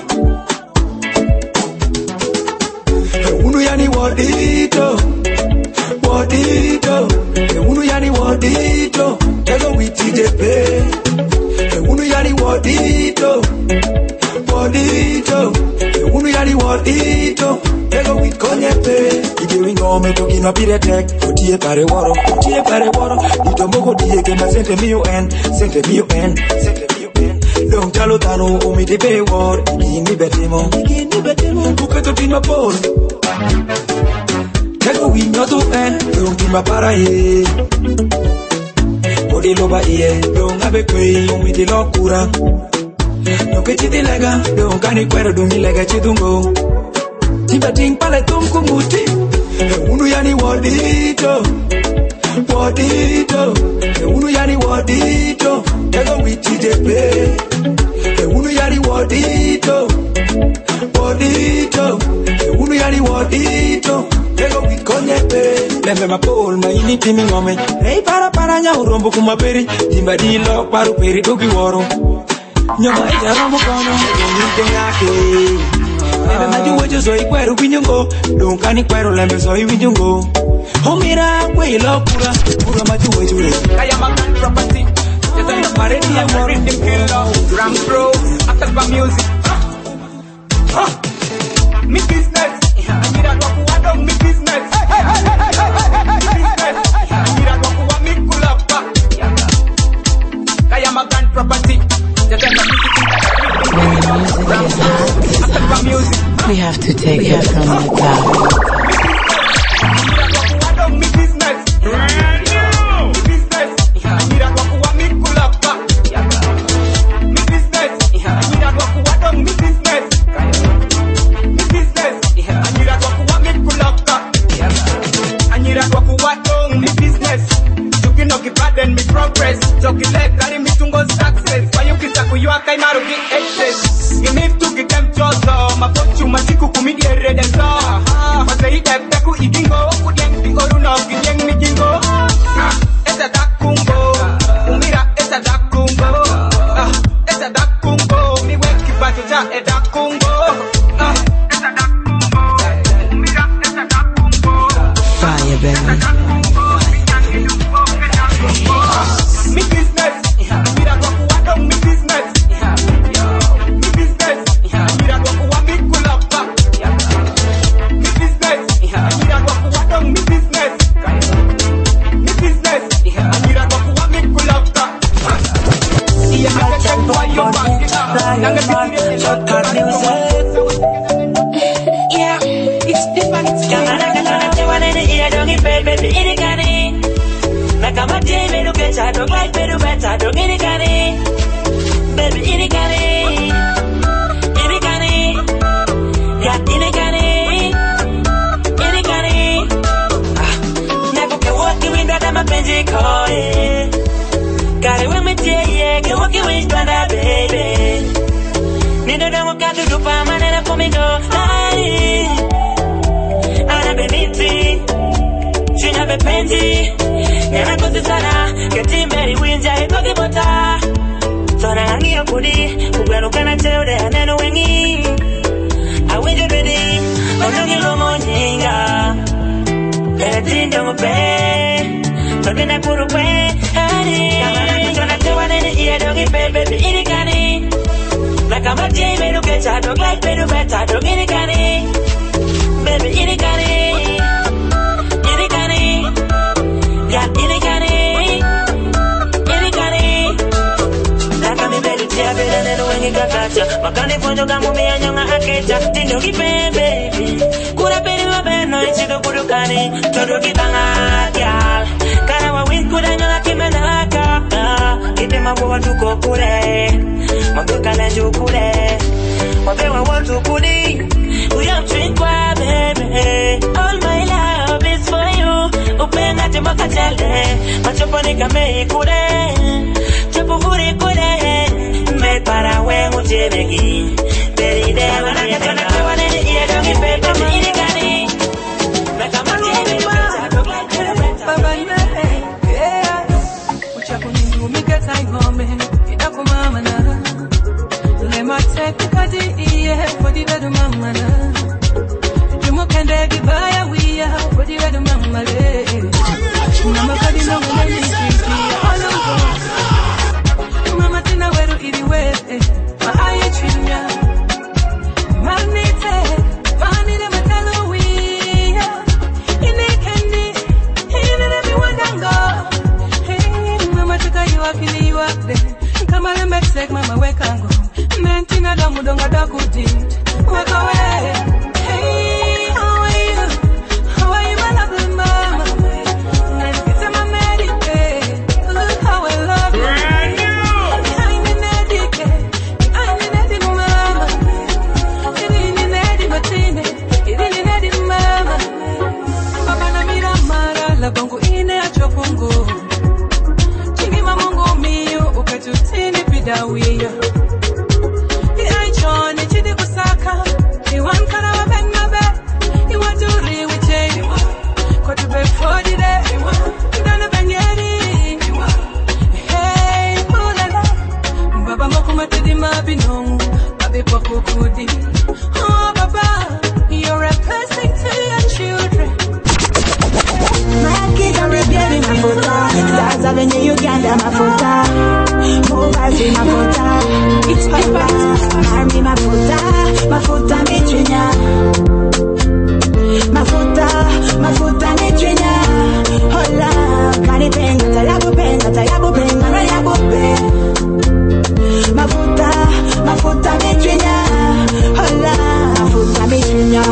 Unu yani wadito Wadito Unu yani wadito Tego witi depe Unu yani wadito Wadito Unu yani wadito Ego with konyepe Igewi ngome toki no piretek Otie pare woro Itomboko diye kema sente miyo en Sente miyo en Dong chalo tano umite pe wor Igini betimo Uketo tima por Ego with nyoto en Dong tima para ye Odi loba iye Dong abe kwe umite lokura Noke chiti lega Dong kani kwero dungi lega chitungo Tibating pale tumkumuti Unu yani wadito Unu yani wadito Ego witi depe Unu yani wadito Unu yani wadito Ego wit konyepe Lembe mapol maini timi ngome Rei para nya urombo kumaperi Timba dilo paru peri toki woro Nyoma eja rombo kono Ego yake Lembe majuwe jo soy kwero winyungo Dunkani kwero lembe soy winyungo Homira kwe ilo Pura majuwe jule Kaya makan property Jasa na paredi ya mo rhythm killer Ram Pro Atalba music Mi business Mira kwa kuwa mi business Mira kwa kuwa mi kulapa Kaya makan property Jasa na music to take it from the top. You need to get them jobs, my fortune, my chiku, kumidi, red and saw. But they have Taku Igingo, Kudian, the Oruna, Gideon, Mijingo. It's a dark kumbo, Umira, it's a dark kumbo. It's a dark kumbo, me wake you back to a dark kumbo. It's a dark kumbo, Umira, it's a dark kumbo. Fire, baby. Me business, Mira, what don't me business. Mafuta michinya, hola, mafuta michinya.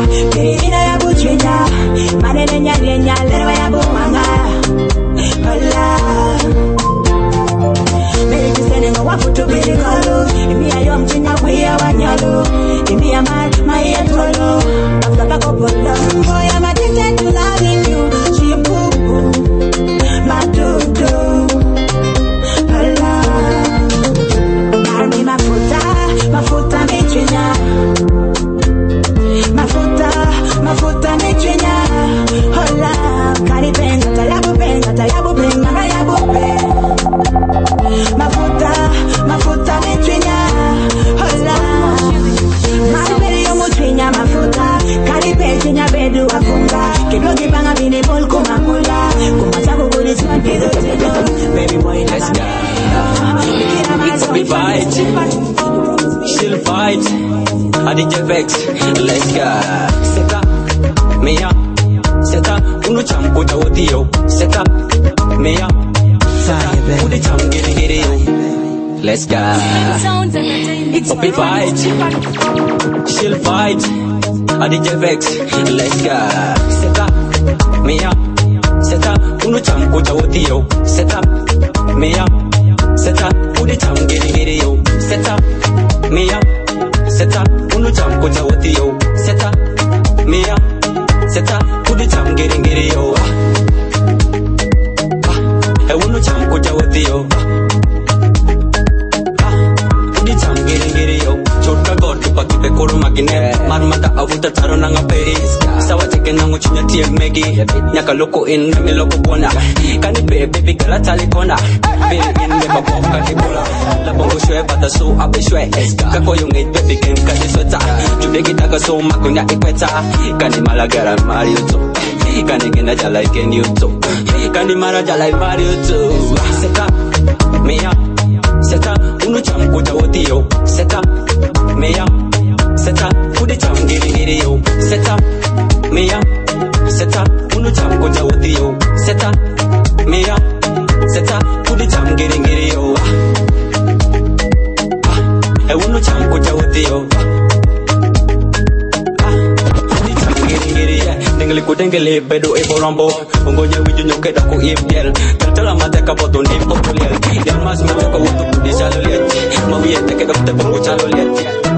Baby, why let's go. We fight, she'll fight. I did your vex, let's go. Seta, Mia, Seta, Uno Cham Kuta Odio, Seta, Mia, Seta, Uno Cham Giri, let's go. We fight, she'll fight. I did your vex, let's go. Seta, Mia, Seta, Uno Cham Kuta Odio, Seta, Mia, Seta, Uno Cham Giri, Seta, Mia, Seta, Uno Cham Kuta Odio, Seta, Mia, Seta, Uno Cham Giri, Uno Cham Kuta Odio. Chota God pakipe koro magine marmata avuta taro nanga peri sawa cheke nango chinya tie megi nyaka loko in me loko bona kani baby gala tali kona baby in me baboka kikola la bongo shwe bata so abe shwe ka koyo ngai baby ken kani sota jude kitaka so makonya ikweta kani malagara mario to kani gena jala iken yuto kani mara jala mario to seta mea Seta, uno cham kuta odio. Seta, mea. Seta, ude cham giri yo. Seta, mea. Seta, uno cham kuta odio. Seta, mea. Seta, ude cham giri yo. Uno cham kuta odio. Dengeli ku dengeli bedo e borambo Ongonya wiju nyoke da ku ibiel Tentala mate ka boto ni populiel Del mas me ko wutu di chalo liet Mawiye teke da te bongo chalo liet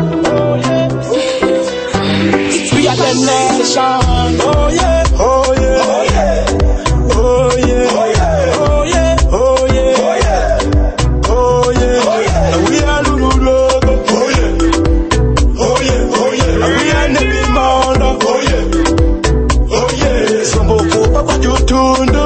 We are the nation. Oh yeah, oh yeah, oh yeah, oh yeah, oh yeah, oh yeah, oh yeah, oh yeah, oh yeah. We are Lulu. Oh yeah, oh yeah, oh yeah. We are Nebi Manda. Oh yeah. Papa Jutundu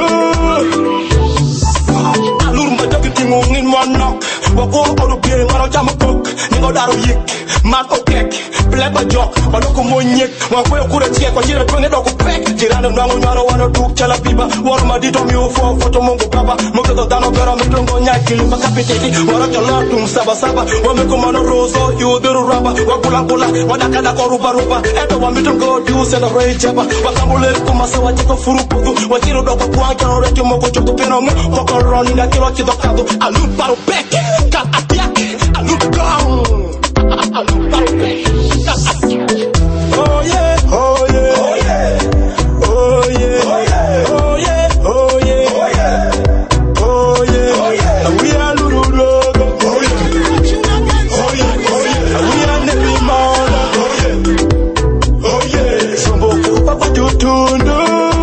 Alur majoki tingungin wanak Wako oru pire ngaro jam kok Ningo daru yik Mat okek Pleba jok Wadoko monyek Wakwe kure tie Kwa jire twenge doko pek Jirane mnango nyaro wano duk chala biba Waru madito miufo Foto mungu baba Mukito dano pera mitungo nyaki Limba kapititi Wara jalatum saba saba Wameko mano rozo Yudiru raba Wakula kula Wadakada ko ruba ruba Eto wamitungo Diu sena rei jaba Wakambule kumasa wachiko furupu Wajiro doko kuanka Oreki moko choku pinongu Moko roni na kilo chidokado Alun paru pek Kat atiak Alun gong Alun paru pek Kat atiak Oh yeah, oh yeah, oh yeah, oh yeah, oh yeah, oh yeah, oh yeah, oh yeah, oh yeah. We are Lulu. Oh yeah, oh yeah, oh yeah. We are Nebi Manda. Oh yeah, oh yeah. Somboku Papa Jutundu.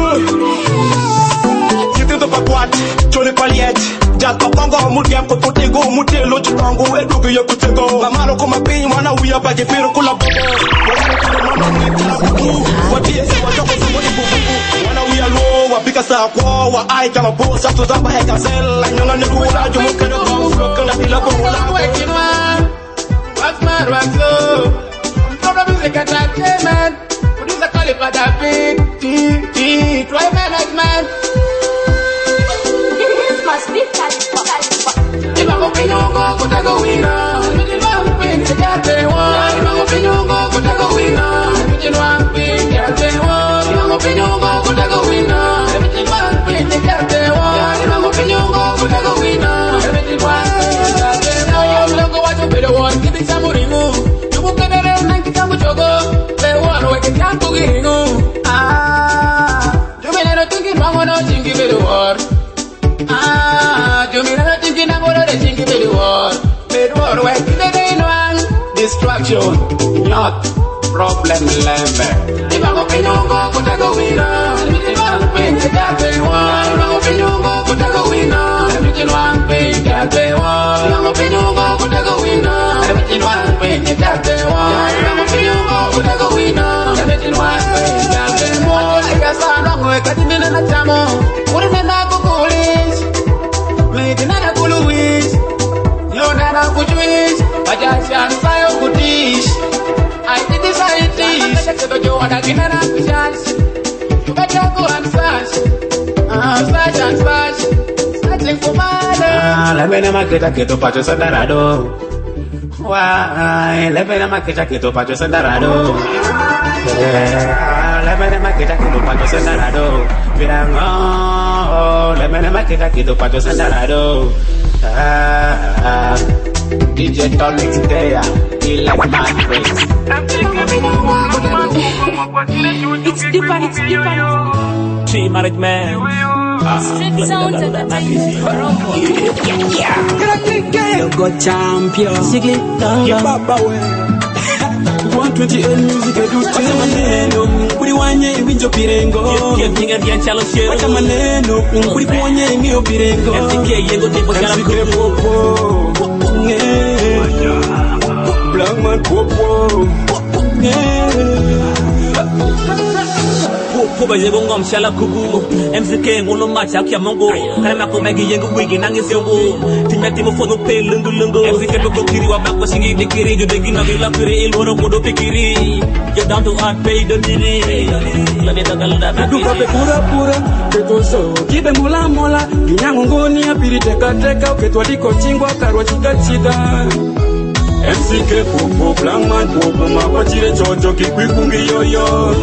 Johnny Paliet, Jack Papango, Mutia, Potego, Mutelo, Chipango, Edu, Yakutego, Mamano, Comapi, Mana, we are by the Piracula. What is when we are low, because I can oppose us to the Bahacasel, and you're not going to what's my ransom? Problem is a entertainment. Producer Caliber David, Try management. Must be if I'm open your go, put a go in. If I'm open, to get the one. If I'm open your go, put a go in. If I'm open, get the one. If I'm open your go, put a go in. If I'm open, to get the one. If I'm open your go, put a go in. If I'm open, you don't go watch a better one. Give it some more. You won't get it and make it come with your go. They want to wake it up to get you. Ah, you may not think it wrong or not, think it war. You mean I'm thinking about the thinking of the war. Made war where the day one distraction, not problem level. If I'm open your go, put a go in. If I'm open, to get the one. If I'm open your go, put a go in. Everything one pay, get the one. If I'm open your go, put a go in. Everything one pay, get the one. If I'm open your go, put a go in. Everything one pay, get the one. I guess I'm not going to cut him in a jamo. What am I not going to Maybe not a good wish, no, not a good wish. I just can't say a good dish. I did this, I did this. I said, you want to get an chance. You better go and slash and slash. Searching for La pena más que tu pacho sandarado. La pena más que tu pacho sandarado. La pena más que tu pacho sandarado. Mira, no. La pena más que tu pacho sandarado. DJ Tonic there, he like my face. It's different. Tree marriage man. Street sounds and the You go champion. Sigli, You papa way. 128 music edu maneno kuri wanye winjo pirengo Tinga bien chalo show. Wacha maneno kuri wanye ngio pirengo FTK yengo tipo chalo popo. Black man popo. Poba yego ngom shala kugu. MCK ngolo macha kya mongo. Kana mako megi yengo wigi nangi siongo. Timeti mo fono pe lungu. MCK boko kiri wa bako shingi dikiri. Jude gina vila kiri ilworo kodo pikiri. Get down to art pay the diri. Labi tagalda baki. Duka pe pura Ketoso kibe mola Ginyango ngoni ya piri teka Uketwa diko chingwa karwa chida MCK popo Black man popo Mawachire chocho kikwikungi yo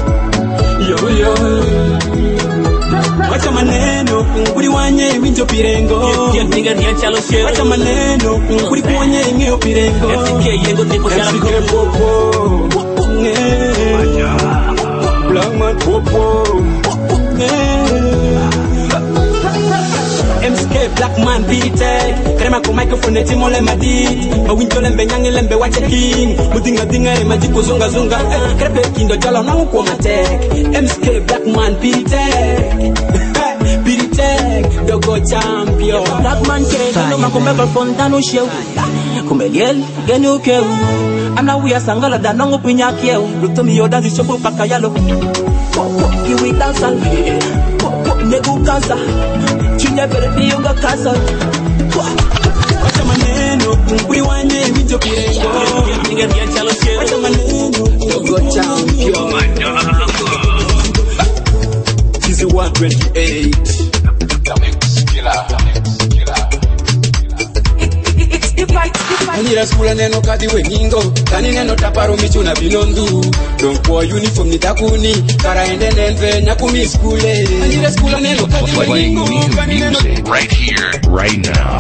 Wacha maneno kuri wanye winjo pirengo Tinga bien chalo show. Wacha maneno kuri wanye ngio pirengo FTK yengo tipo chalo MCK popo Black man popo MCK Black man beat Krema ko microphone timo le madit Mawinjo lembe nyangi lembe wache king Mudinga dinga majiko zunga Krepe kindo jalo nangu kwa matek MCK Black man beat Dogo champion Black man kendo makombe fontano show Kumeliel geni ukeu Amna uya sangala danongo pinya kieu Lutomi yoda zishopo paka yalo Kiwi dansa Negu kansa Chunya bere biyunga kansa Wacha maneno kuri wanye winjo pirengo Tinga bien chalo show. Wacha maneno Dogo champion She's 128 Anira skula neno kadi weningo Kani neno taparo michuna binondu Don't wear uniform ni takuni Kara ende nenve nyakumi skule Anira skula neno kadi Playing weningo new Kani neno music right here, right now.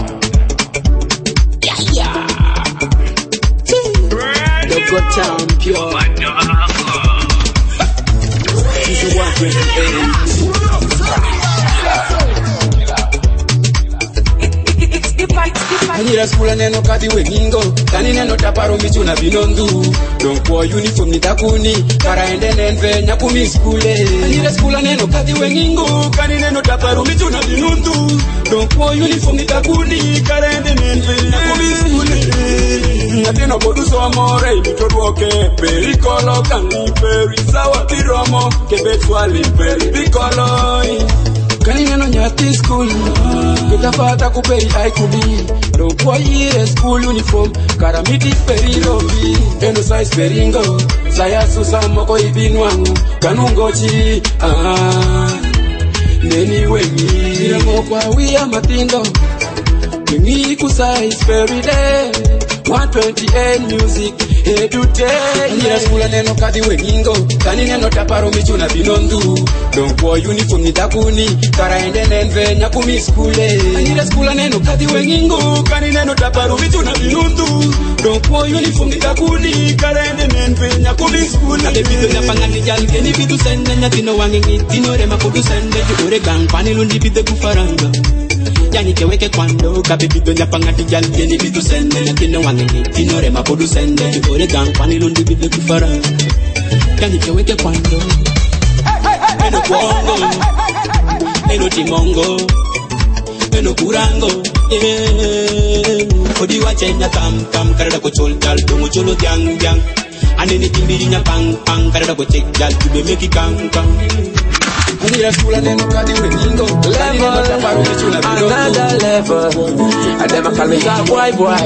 Dogo champion She's 128 Anira skula neno kadi weningo Kani neno taparo michuna binondu Don't wear uniform ni takuni Kara ende nenve nyakumi skule Anira skula neno kadi weningo Kani neno taparo michuna binondu Don't wear uniform ni takuni Kara ende nenve nyakumi skule Natino bodu so amore Ibitoduoke perikolo Kangi perisawa piromo Kebetswali peripikolo Kani neno nyati school Kitafata kuperi haikubi Dokwa yire school uniform Karamiti peri lombi Eno size peringo Saya susa moko ibinwangu Kanungochi Neni wengi Niremo kwa wia matindo Wengi kusize peri day 128 music edute Anira skula neno kadi weningo Kani neno taparo michuna binondu Don't wear uniform ni takuni Kara ende nenve nyakumi skule Anira skula neno kadi weningo Kani neno taparo michuna binondu Don't wear uniform ni takuni Kara ende nenve nyakumi skule Ade bido nyapanga ni jalge ni bidu sende Nyatino wangingi tino rema kudu sende Jukure gang panilundi bide kufaranga Yani keweke kwando Kabibido nyapanga tijalge ni bidu sende Nyatino wangingi tino rema kudu sende Jukure gang panilundi bide kufaranga Yani keweke kwando Eno kuongo Eno timongo Eno kurango Odi wache nyatam tam Karada kochol jal Dungu cholo tiang tiang Aneni timbiri nyapang pang Karada kochek jal Tube meki kang kang Another level. And them a call me top boy.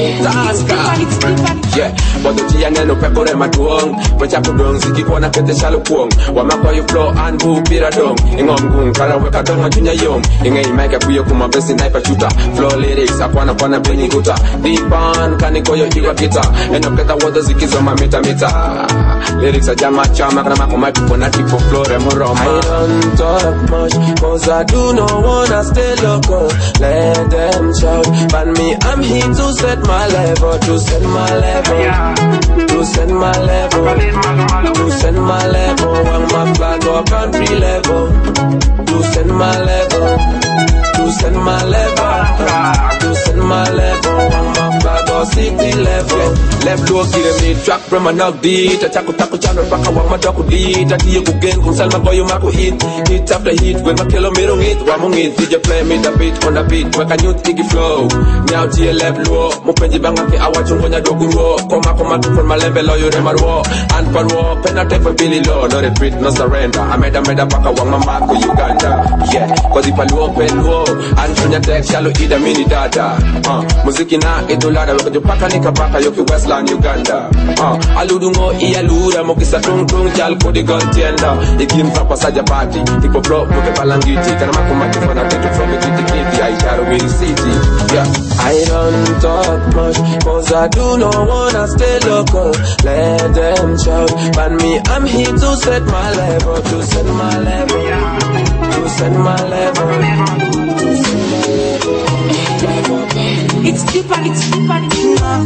Yeah, but the tea and no pepper and my tongue. But I put down, Ziki wanna get the shallow pong. One call you flow and who beat a dong. In Gung, Karawaka dong and Junior Young. In a make a puyo kuma best in sniper shooter. Flow lyrics, upon a penny gutter. Deep on, can you call your guitar? And no better what the Zikis on my meter. Lyrics are jam chama, grandma, my people, not for floor and more. I don't talk much, cause I do not wanna stay local. Let them shout, but me, I'm here to set my level, to set my level, to set my level, to set my level, on my flag or country level, to set my level, to set my level, to set my level, on my flag or city level. Left low, kill me, track from a knock deep, a taco channel, back on my taco deep, that you again, kun sell my boy, you mako hit after hit, when my kilometer hit, Ramon hit, DJ play me the beat on the beat, where can you take it flow? Now to your left low, Mupenji Bangaki, I watch you when you do go, come to my level, you remember war, and for war, penalty for Billy Law, no retreat, no surrender. I made a back, I want my mark for Uganda, yeah, cause if I low, pen low, and when you text, shallow eat a mini data, Muzikina, Edulada, look at your Pakanika Baka, Yoki Westland, Uganda, Aludungo, Ialuda, Mokisa Tung, Jal, Kodi Gun Tender, the Kim Papasaja Party, Tipo Pro, Poke Palangiti, and Makumaki for a bit from the Kitty, I shall win city, yeah. I don't talk much, cause I do not wanna stay local. Let them shout, but me, I'm here to set my level, to set my level, to set my level, to set my level. It's deeper, it's deeper, it's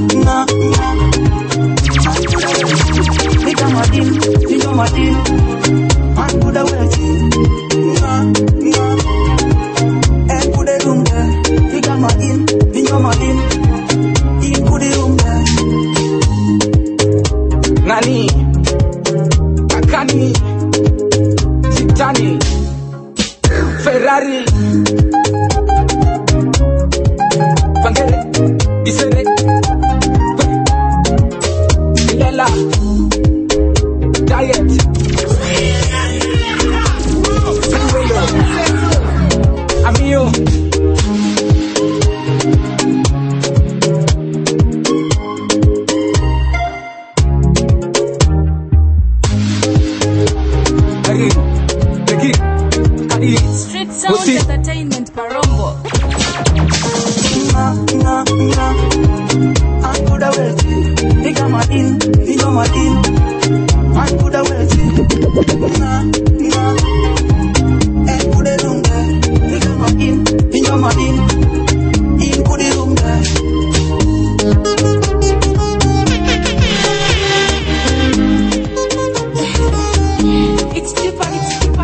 Nani, Akani, Zitani, Ferrari, Pangere, Isere, Lela, Diet, Amio. Street Sound Entertainment Parombo. It's deeper, it's deeper.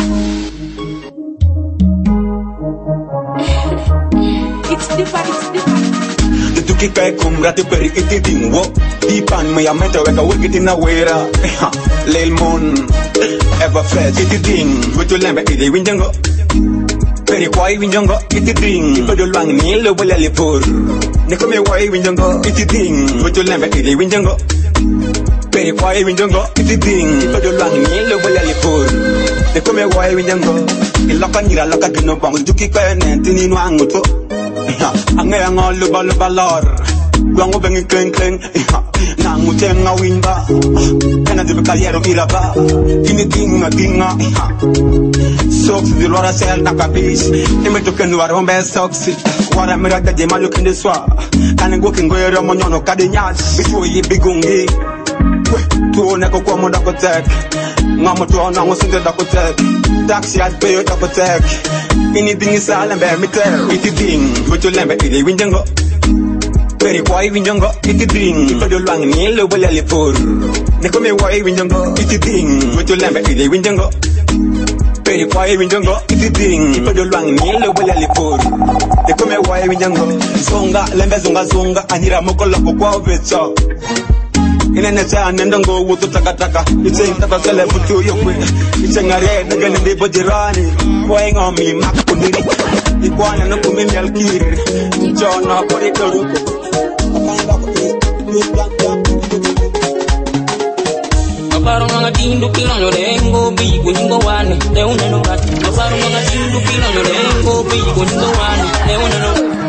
It's deeper, it's deeper. The Tuki Kai Kumrati Peri Iti Wo Deepan me a meta weka wicked in a wera Lil Moon Ever fresh iti ding With to lembe iti winjango Peri kwai winjango iti ding Ipo do luang ni lo wala lipur Niko me wai winjango iti ding With to lembe iti winjango Peri kwai winjango iti ding Ipo do luang ni lo wala lipur Niko me wai winjango Iloka ngira loka dino bang Tuki Kai nentini nuanguto Angay ang lubalor Guango bengi kleng kleng Nang uteng nga winba Kana dibe kaliero iraba Ini tinga tinga Soks di lora sel nakabis Ime token nuar hombe soksi Wara miraga jema lukende swa Kane go kingoyero monyono kade nyas Bitu yi bigungi Tuone ko kwa moda kotek Ngamo tuona ngosinde da kotek Taxi at peyo da kotek Anything is all and bear me tell Iti ding, but you lembe iti winjango Peri kwai winjango, iti ding Ipo do luang ni lo wala lipur Neko me wai winjango, iti ding But you lembe iti winjango Peri kwai winjango, iti ding Ipo do luang ni lo wala lipur Neko me wai winjango Zonga, lembe zonga zonga Anira moko lako kwa vecho Inenesa nendongo wutu taka Itse intaka sele futu yokwe Itse ngare nagani debo jirani Boy ngomi makundiri Ikwana nukumi mialkiri Chona kori toruko Paparo mga tindu pilonyo dengo bi kuningo wane ne uneno rat. Paparo mga tindu pilonyo dengo bi kuningo wane ne uneno.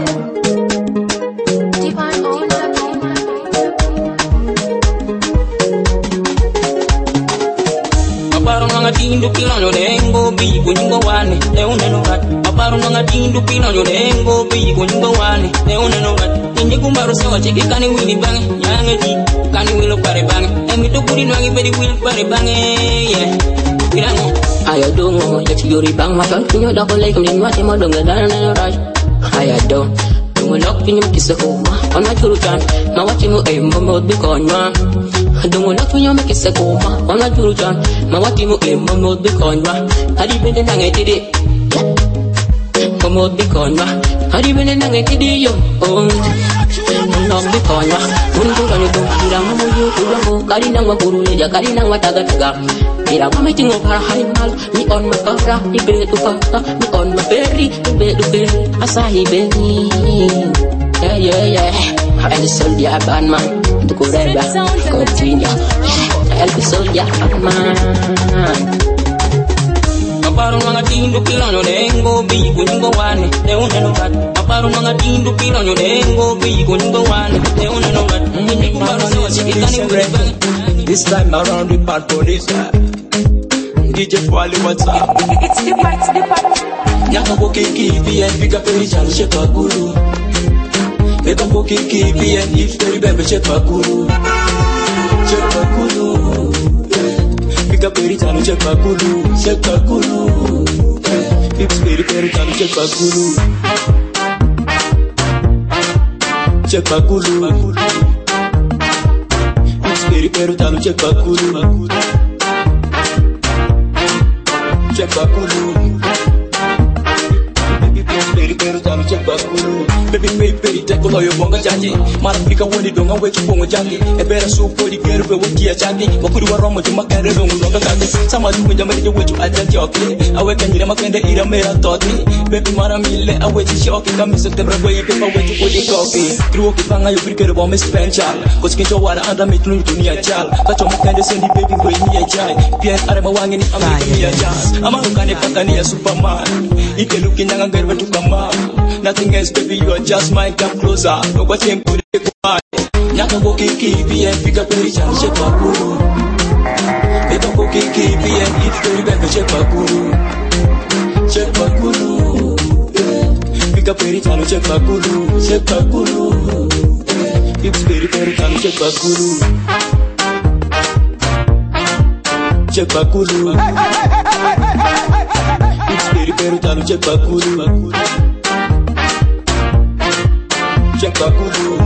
Paparo mga tindu pilonyo dengo bi kuningo wane ne uneno rat. Paparo mga tindu pilonyo dengo bi kuningo wane ne uneno rat. Inje kumbaro sawa cheki kani wini bange yange di kani wilo pare bange emi to kuri nwangi bedi wilo pare bange yeah bilango ayo dongo ya chiyori bang matan kunyo da ko like min wati mo donga dana na raj ayo do dongo lok pinyo kisa ko ma ona churu chan ma wati mo e mo bi ko nwa dongo lok pinyo me kisa ko ma ona churu chan ma wati mo e mo bi ko nwa hadi bende nange tidi mo bi ko nwa hadi bende nange tidi yo oh Nong di konya, untung kami tu kirang memuju tujuanmu. Kali nang wakuru leja, kali nang wataga-taga. Kirang kami tinggal para hari mal, ni on makara, ni betu fakta, ni on maperi, ni betu beri, asahi beri. Yeah yeah yeah, el soldier Batman, tu kureba, continue. El soldier Batman. Paparo mga tindu pilonyo dengo bi kuningo wane ne uneno rat. Paparo mga tindu pilonyo dengo bi kuningo wane ne uneno rat. This time around we part for this DJ Wally, what's up? It's the part. Nyaka boki kibi and pick up any chance shepa guru. Eka boki kibi and if the rebel shepa guru. Shepa guru. Pick up any chance shepa guru. It's very chance shepa guru. Shepa guru. It's very chance shepa guru. Check baby, take all your bonga janji. Marapika woni donga wetu bonga jangi. Ebera supo di geru be wokia jangi. Makuri waromo juma kare donga longa jangi. Sama du kunja mali wetu ajangi okay. Aweka nyira makende ira mera toti. Baby mara mile awechi shoki kami september boy pepa wetu kodi kopi. Kruo kipanga yo frikere bombe special. Koskinjo wara anda mitunu dunia chal. Kacho makende sendi baby boy ni ajai. Pien arema wangi ni amika ni ajai. Ama ukane pakani ya Superman. Ike looking nyanga ngere wetu kama. Nothing else, baby, you are just my come closer. No what him put it quiet. Nyaka boki kibi and pick up any chance shepa guru. Eka boki kibi and if the rebel shepa guru. Pick up any chance shepa guru. It's very chance shepa guru. It's very chance shepa guru. Check bakulu.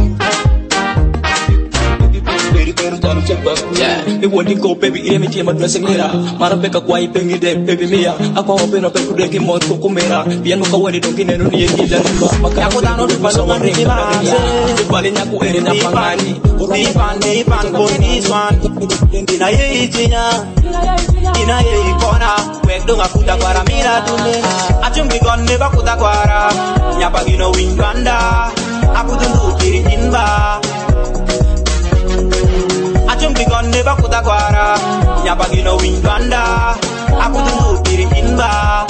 Yeah, it won't go baby, it ain't my dressing era. Marabeka kwa ipengi de baby mia. Akwa opena pe kudeki mon kokumera. Bien muka wani donki nenu ni yeki la riba. Maka yako dano riba so wani riba. Tupali nyaku ere na pangani. Nipan koniswan. Ina ye itinya. Ina ye ikona. Wekdunga kutakwara mira tule. Achungi gonne ba kutakwara. Nyapagino wingwanda. Akutundu kiri inba. Achungi gonne ba kutakwara. Nyapagino wingwanda. Akutundu kiri inba.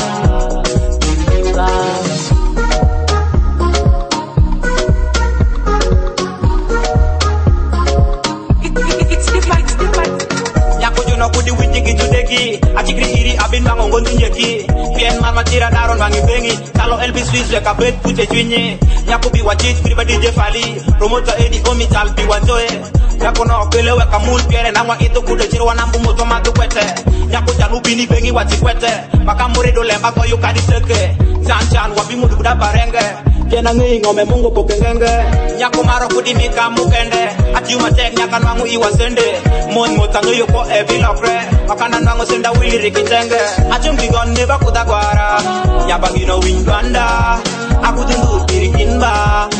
It's the fight. Nyako jono kudi witiki tudeki. Achikri iri abin bango ngondu nyeki. Pien mama tira daron wangi bengi. Kalo Elvis Swiss weka bet pute chwinye. Nyako bi wajit kriba DJ Fali. Promoter Eddie Omital bi wanjoe. Nyako no kele weka mul piere na wa ito kude chiro wanambu moto matu kwete. Nyako janu bini bengi wajikwete. Maka murido lemba kwa yukadi seke. Chan wabi mudu kuda barenge. Kena ngi ngome mungu pokengenge. Nyako maro kudi mika mukende. Ati umatek nyaka nwangu iwa sende. Mon motango yoko ebi lokre. Makana nwangu senda wiri kitenge. Achungi gonne ba kutakwara. Nyabagino wingwanda. Akutundu kiri inba.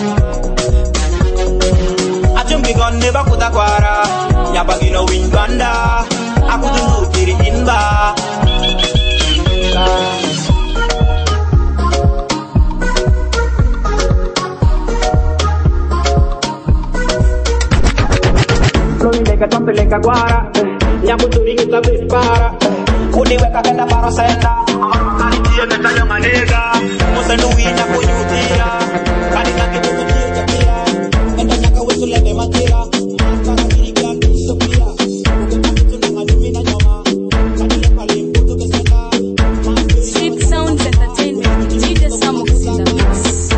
Achungi gonne ba kutakwara. Nyabagino wingwanda. Akutundu kiri inba. Leka tompe leka guara. nyakuturi ngikabepara kudiweka kenda paro senda kanitie metayo manega musenuwinya kunyutia kanina kikukutie chakira enda nyaka wetu lebe makira mpaka kirika kisopia ukekakitu na nganyumi na nyoma kanile pali mputu kesenda Sweet Sounds Entertainment, DJ Samox in the mix.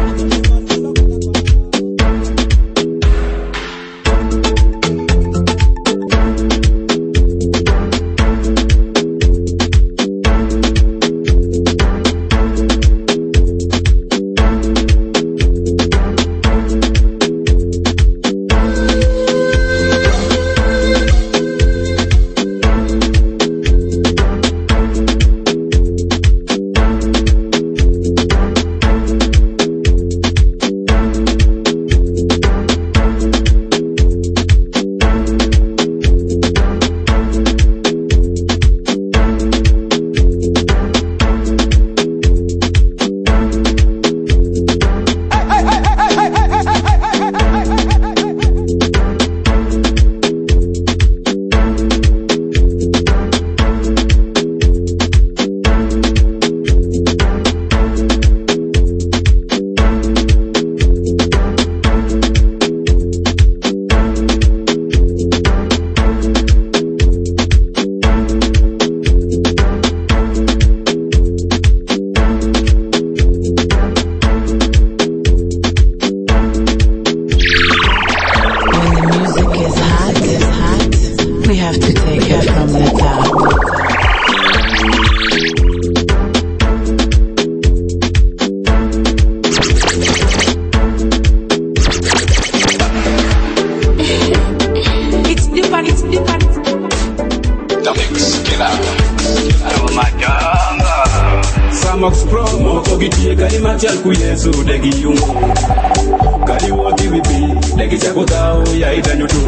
Samox Pro moko gitie kalima chal kuyesu degi yungo kaliwoti wipi degi chakotao ya itanyo tu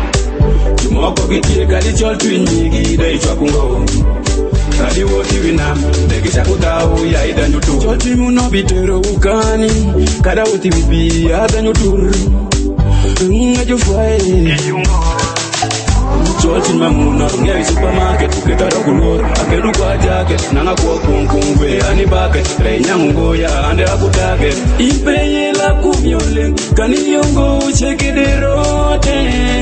moko gitie kalichol twinyigi dei chwakungo kaliwoti winam degi chakotao ya itanyo tu choti muno bitero ukani kada uti wipi atanyo tur ngajo fai Choti mamuna ngai supermarket ketara kulor akedu kwa jacket nanga kwa kungwe ani bucket renya ngoya ande akutage impeye la kumyole kaniyongo chekederote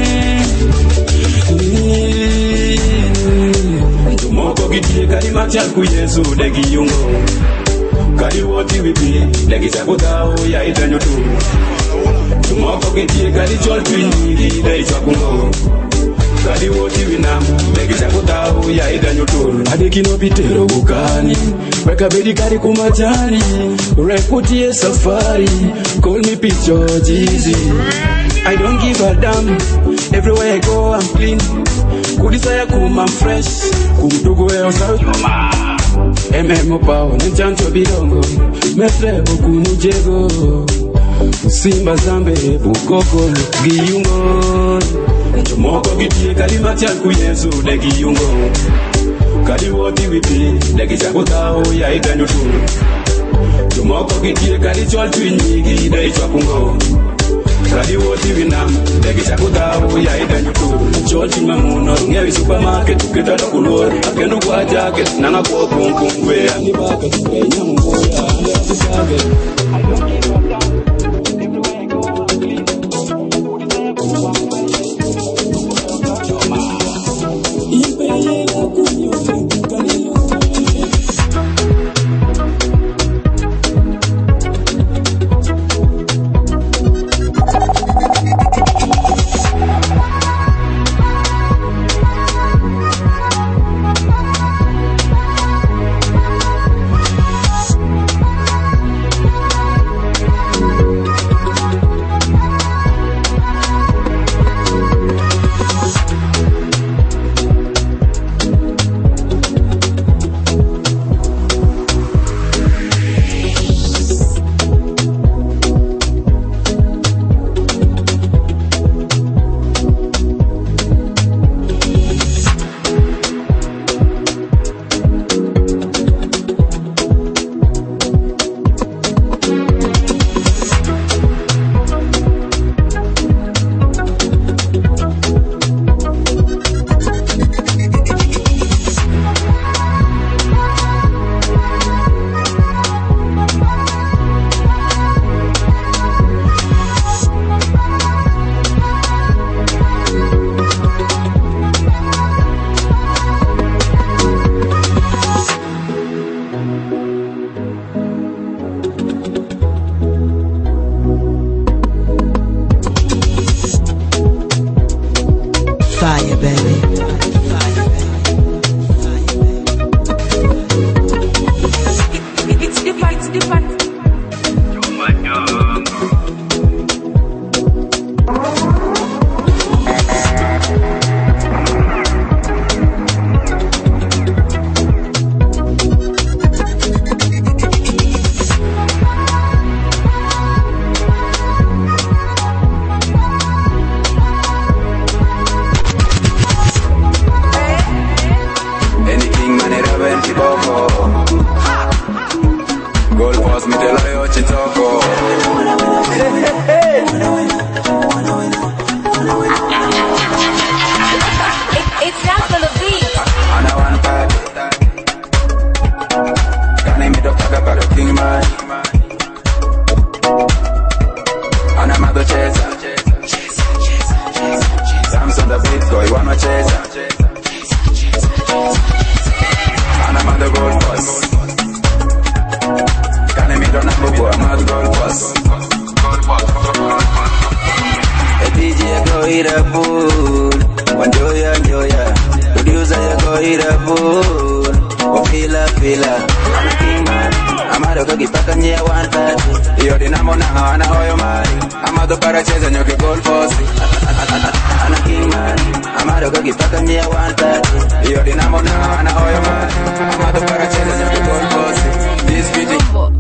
moko gitie kalima chal kuyesu degi yungo kaliwoti wipi degi chakotao ya itanyo tu moko gitie kalichol twinigi dei chwakungo Kadi woti winam, degi chakotao ya idanyo turu Adeki no pitero bukani, weka bedi kari kumajani Reputie safari, call me picture Jeezy I don't give a damn, everywhere I go I'm clean Kudisaya kum I'm fresh, kumtugo eo sautoma MM opao, nchancho bidongo Metre okunu jego Simba zambe, bukoko, giyungo Moko gitie kalima chal kuyesu degi yungo Kaliwoti wipi degi chakotao ya itanyo tu Moko gitie kalichol twinyigi dei chwakungo Kaliwoti winam degi chakotao ya itanyo tu Choti mamuno ngewi supermarket ketara kulor akendu kwa jacket nanga kwa kungwe ani bucket renya ngoya ande atisage I don't give a damn everywhere I go I'm clean Kudisaya kumamfresh ana oyo mari amado para cheza nyoke goal post ana king man amado go gipaka mia 130 yo dinamo na ana oyo mari amado para cheza nyoke goal post this beauty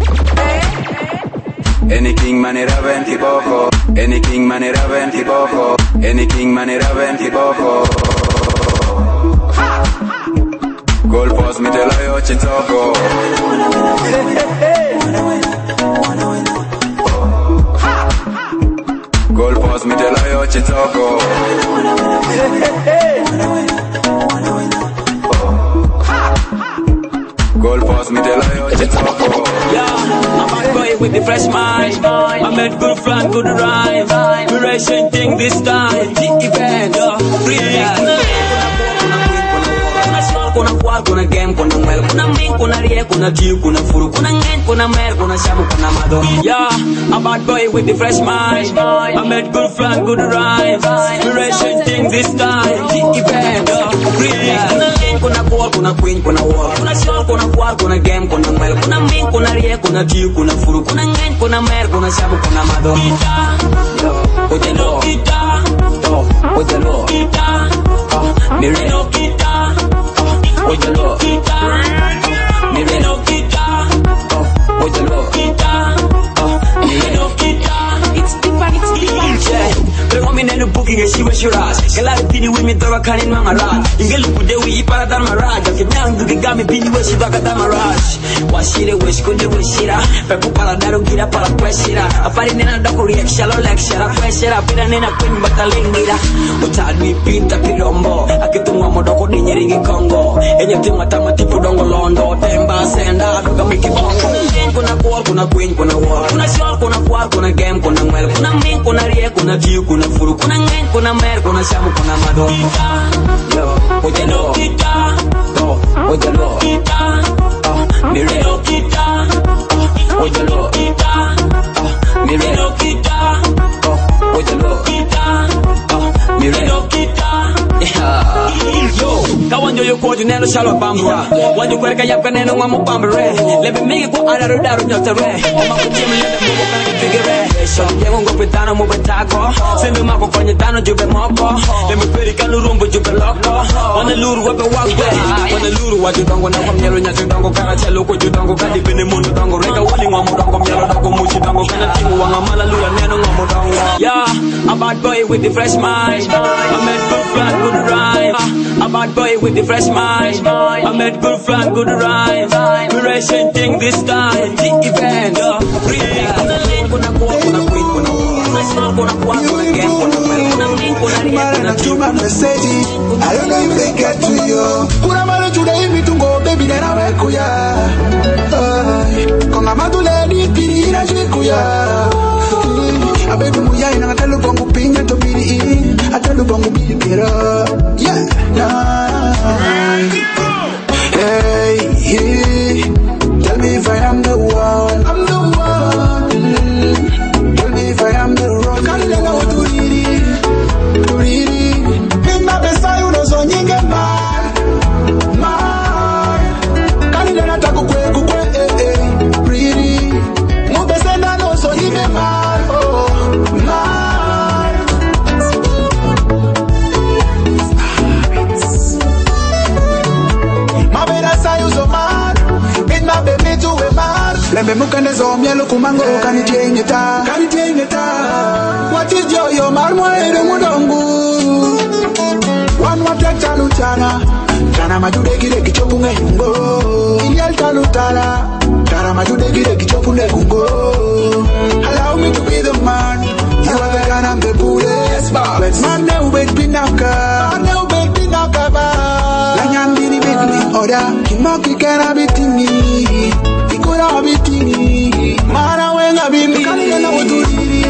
any king man era 20 boko any king man era 20 boko any king man era 20 boko goal post mi te lo yo chitoko goal post mi te lo yo chitoko goal post mi te lo yo chitoko. I'm a boy with the fresh mind. I made good flan, good rhyme. Duration thing this time. The event, kuna kwa, kuna game, kuna mwel, kuna ming, kuna rie, kuna jiu, kuna furu, kuna ngen, kuna mer, kuna shabu, kuna mado. Yeah, I'm a bad boy with the fresh mind. I made good flan, good rhyme. Duration thing this time. The event, kuna ball, kuna queen, kuna war, kuna show, kuna kwa, kuna game, kuna mwel, kuna ming, kuna rie, kuna jiu, kuna furu, kuna ngen, kuna mer, kuna shabu, kuna mado. Ojelo, ojelo, mireno, ojelo, mireno, ojelo, mireno. It's different, it's different. Pero mi neno booking e shiwe shiraz. Kala pini with me dora kanin mangara. Ingelu kude wi para dar maraj. Ke nyangu ke gami pini we shi daga dar maraj. Washire we skunde we shira. Pepo para daro gira para kweshira. Afari nena dako reaction lo lecture. Kweshira pira nena queen batalingira. Utadwi pinta pilombo. Akitunga modoko dinyeringi Kongo. Enye tunga tamatifu dongo londo. Temba senda doga miki bongo. Kuna call, kuna queen, kuna war. Kuna show, kuna kwa, kuna game, kuna mwel. Kuna ming, kuna rie, kuna jiu, kuna furu, kuna ngen, kuna mer, kuna shamu, kuna mado. Yo, ojelo, ojelo, mireno, ojelo, mireno, ojelo, mireno. Yo, kawanjo yo ko dinero shalo bambwa. Wanjo kwereka yapka neno ngamo bambere. Lebe migi ko araru daru nyotere. Oma ko jimi lebe mo ko kana figure. So yengo ngo petano mo betako. Sendo mako konye tano jube moko. Lebe perika lurumbu jube loko. Wana luru wabe wakwe. Wana luru waju dongo na kwamnyelo nyazi dongo kana chelo ko judongo kadi bene mono dongo. Reka wali ngamo dongo mnyelo dongo muchi dongo kana timu wanga mala lula neno ngamo dongo. Yeah, a bad boy with the fresh mind. I made good flat, good rhyme. A bad boy with the fresh mind. I made good flat, good rhyme. Duration thing this time. The event, kuna link, kuna kwa, kuna queen, kuna war. Kuna show, kuna kwa, kuna game, kuna well. Kuna link, kuna rie, kuna jiu, kuna message. I don't know if they get to you. Kuna malo today me to go, baby, then I will kuya. Konga madule di piri na kuya. Abebi muya ina atelu bongo pinya to biri in. Atelu bongo biri pira. Yeah. Hey, tell me if I am the one. I'm the one. Tell me if I am the wrong. Can't let go to Riri. In my best I you know so nyinge man. Can't let go to Riri. Mo best I know so nyinge man. Oh, man. Lembe mukande zo mielo kumango kanitiengeta What is yo marmo ere mudongu Wan wate talutana Tana majude gire kichopunge hungo Ilial talutala Tana majude gire kichopunge hungo Allow me to be the man You are the gun and the bullet But man ne ubek pinaka ba Lanyan bini betni oda Kimoki kera bitini Ikura bitini Mara wenga bini Kani na uturiri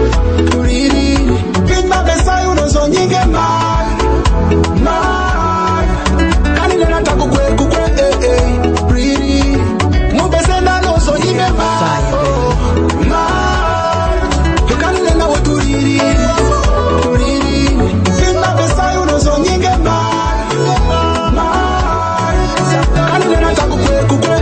Pinma besa yuno so nyinge man Kani na taku kukwe Riri Mubese na no so nyinge man Kani na uturiri Pinma besa yuno so nyinge man Kani na taku kukwe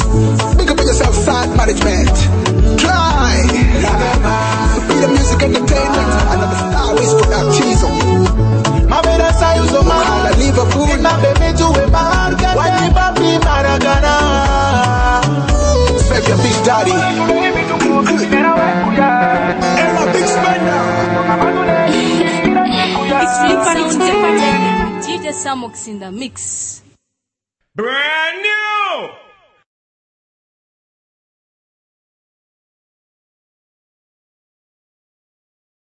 Big up yourself, side management. Try. Superior Music Entertainment. Another Star West production. My better say you so mad. Liverpool. My baby to a market. Why you papi Maragana? Respect your big daddy. Era big spender. It's Flip Sound DJ Samox in the mix. Brand new.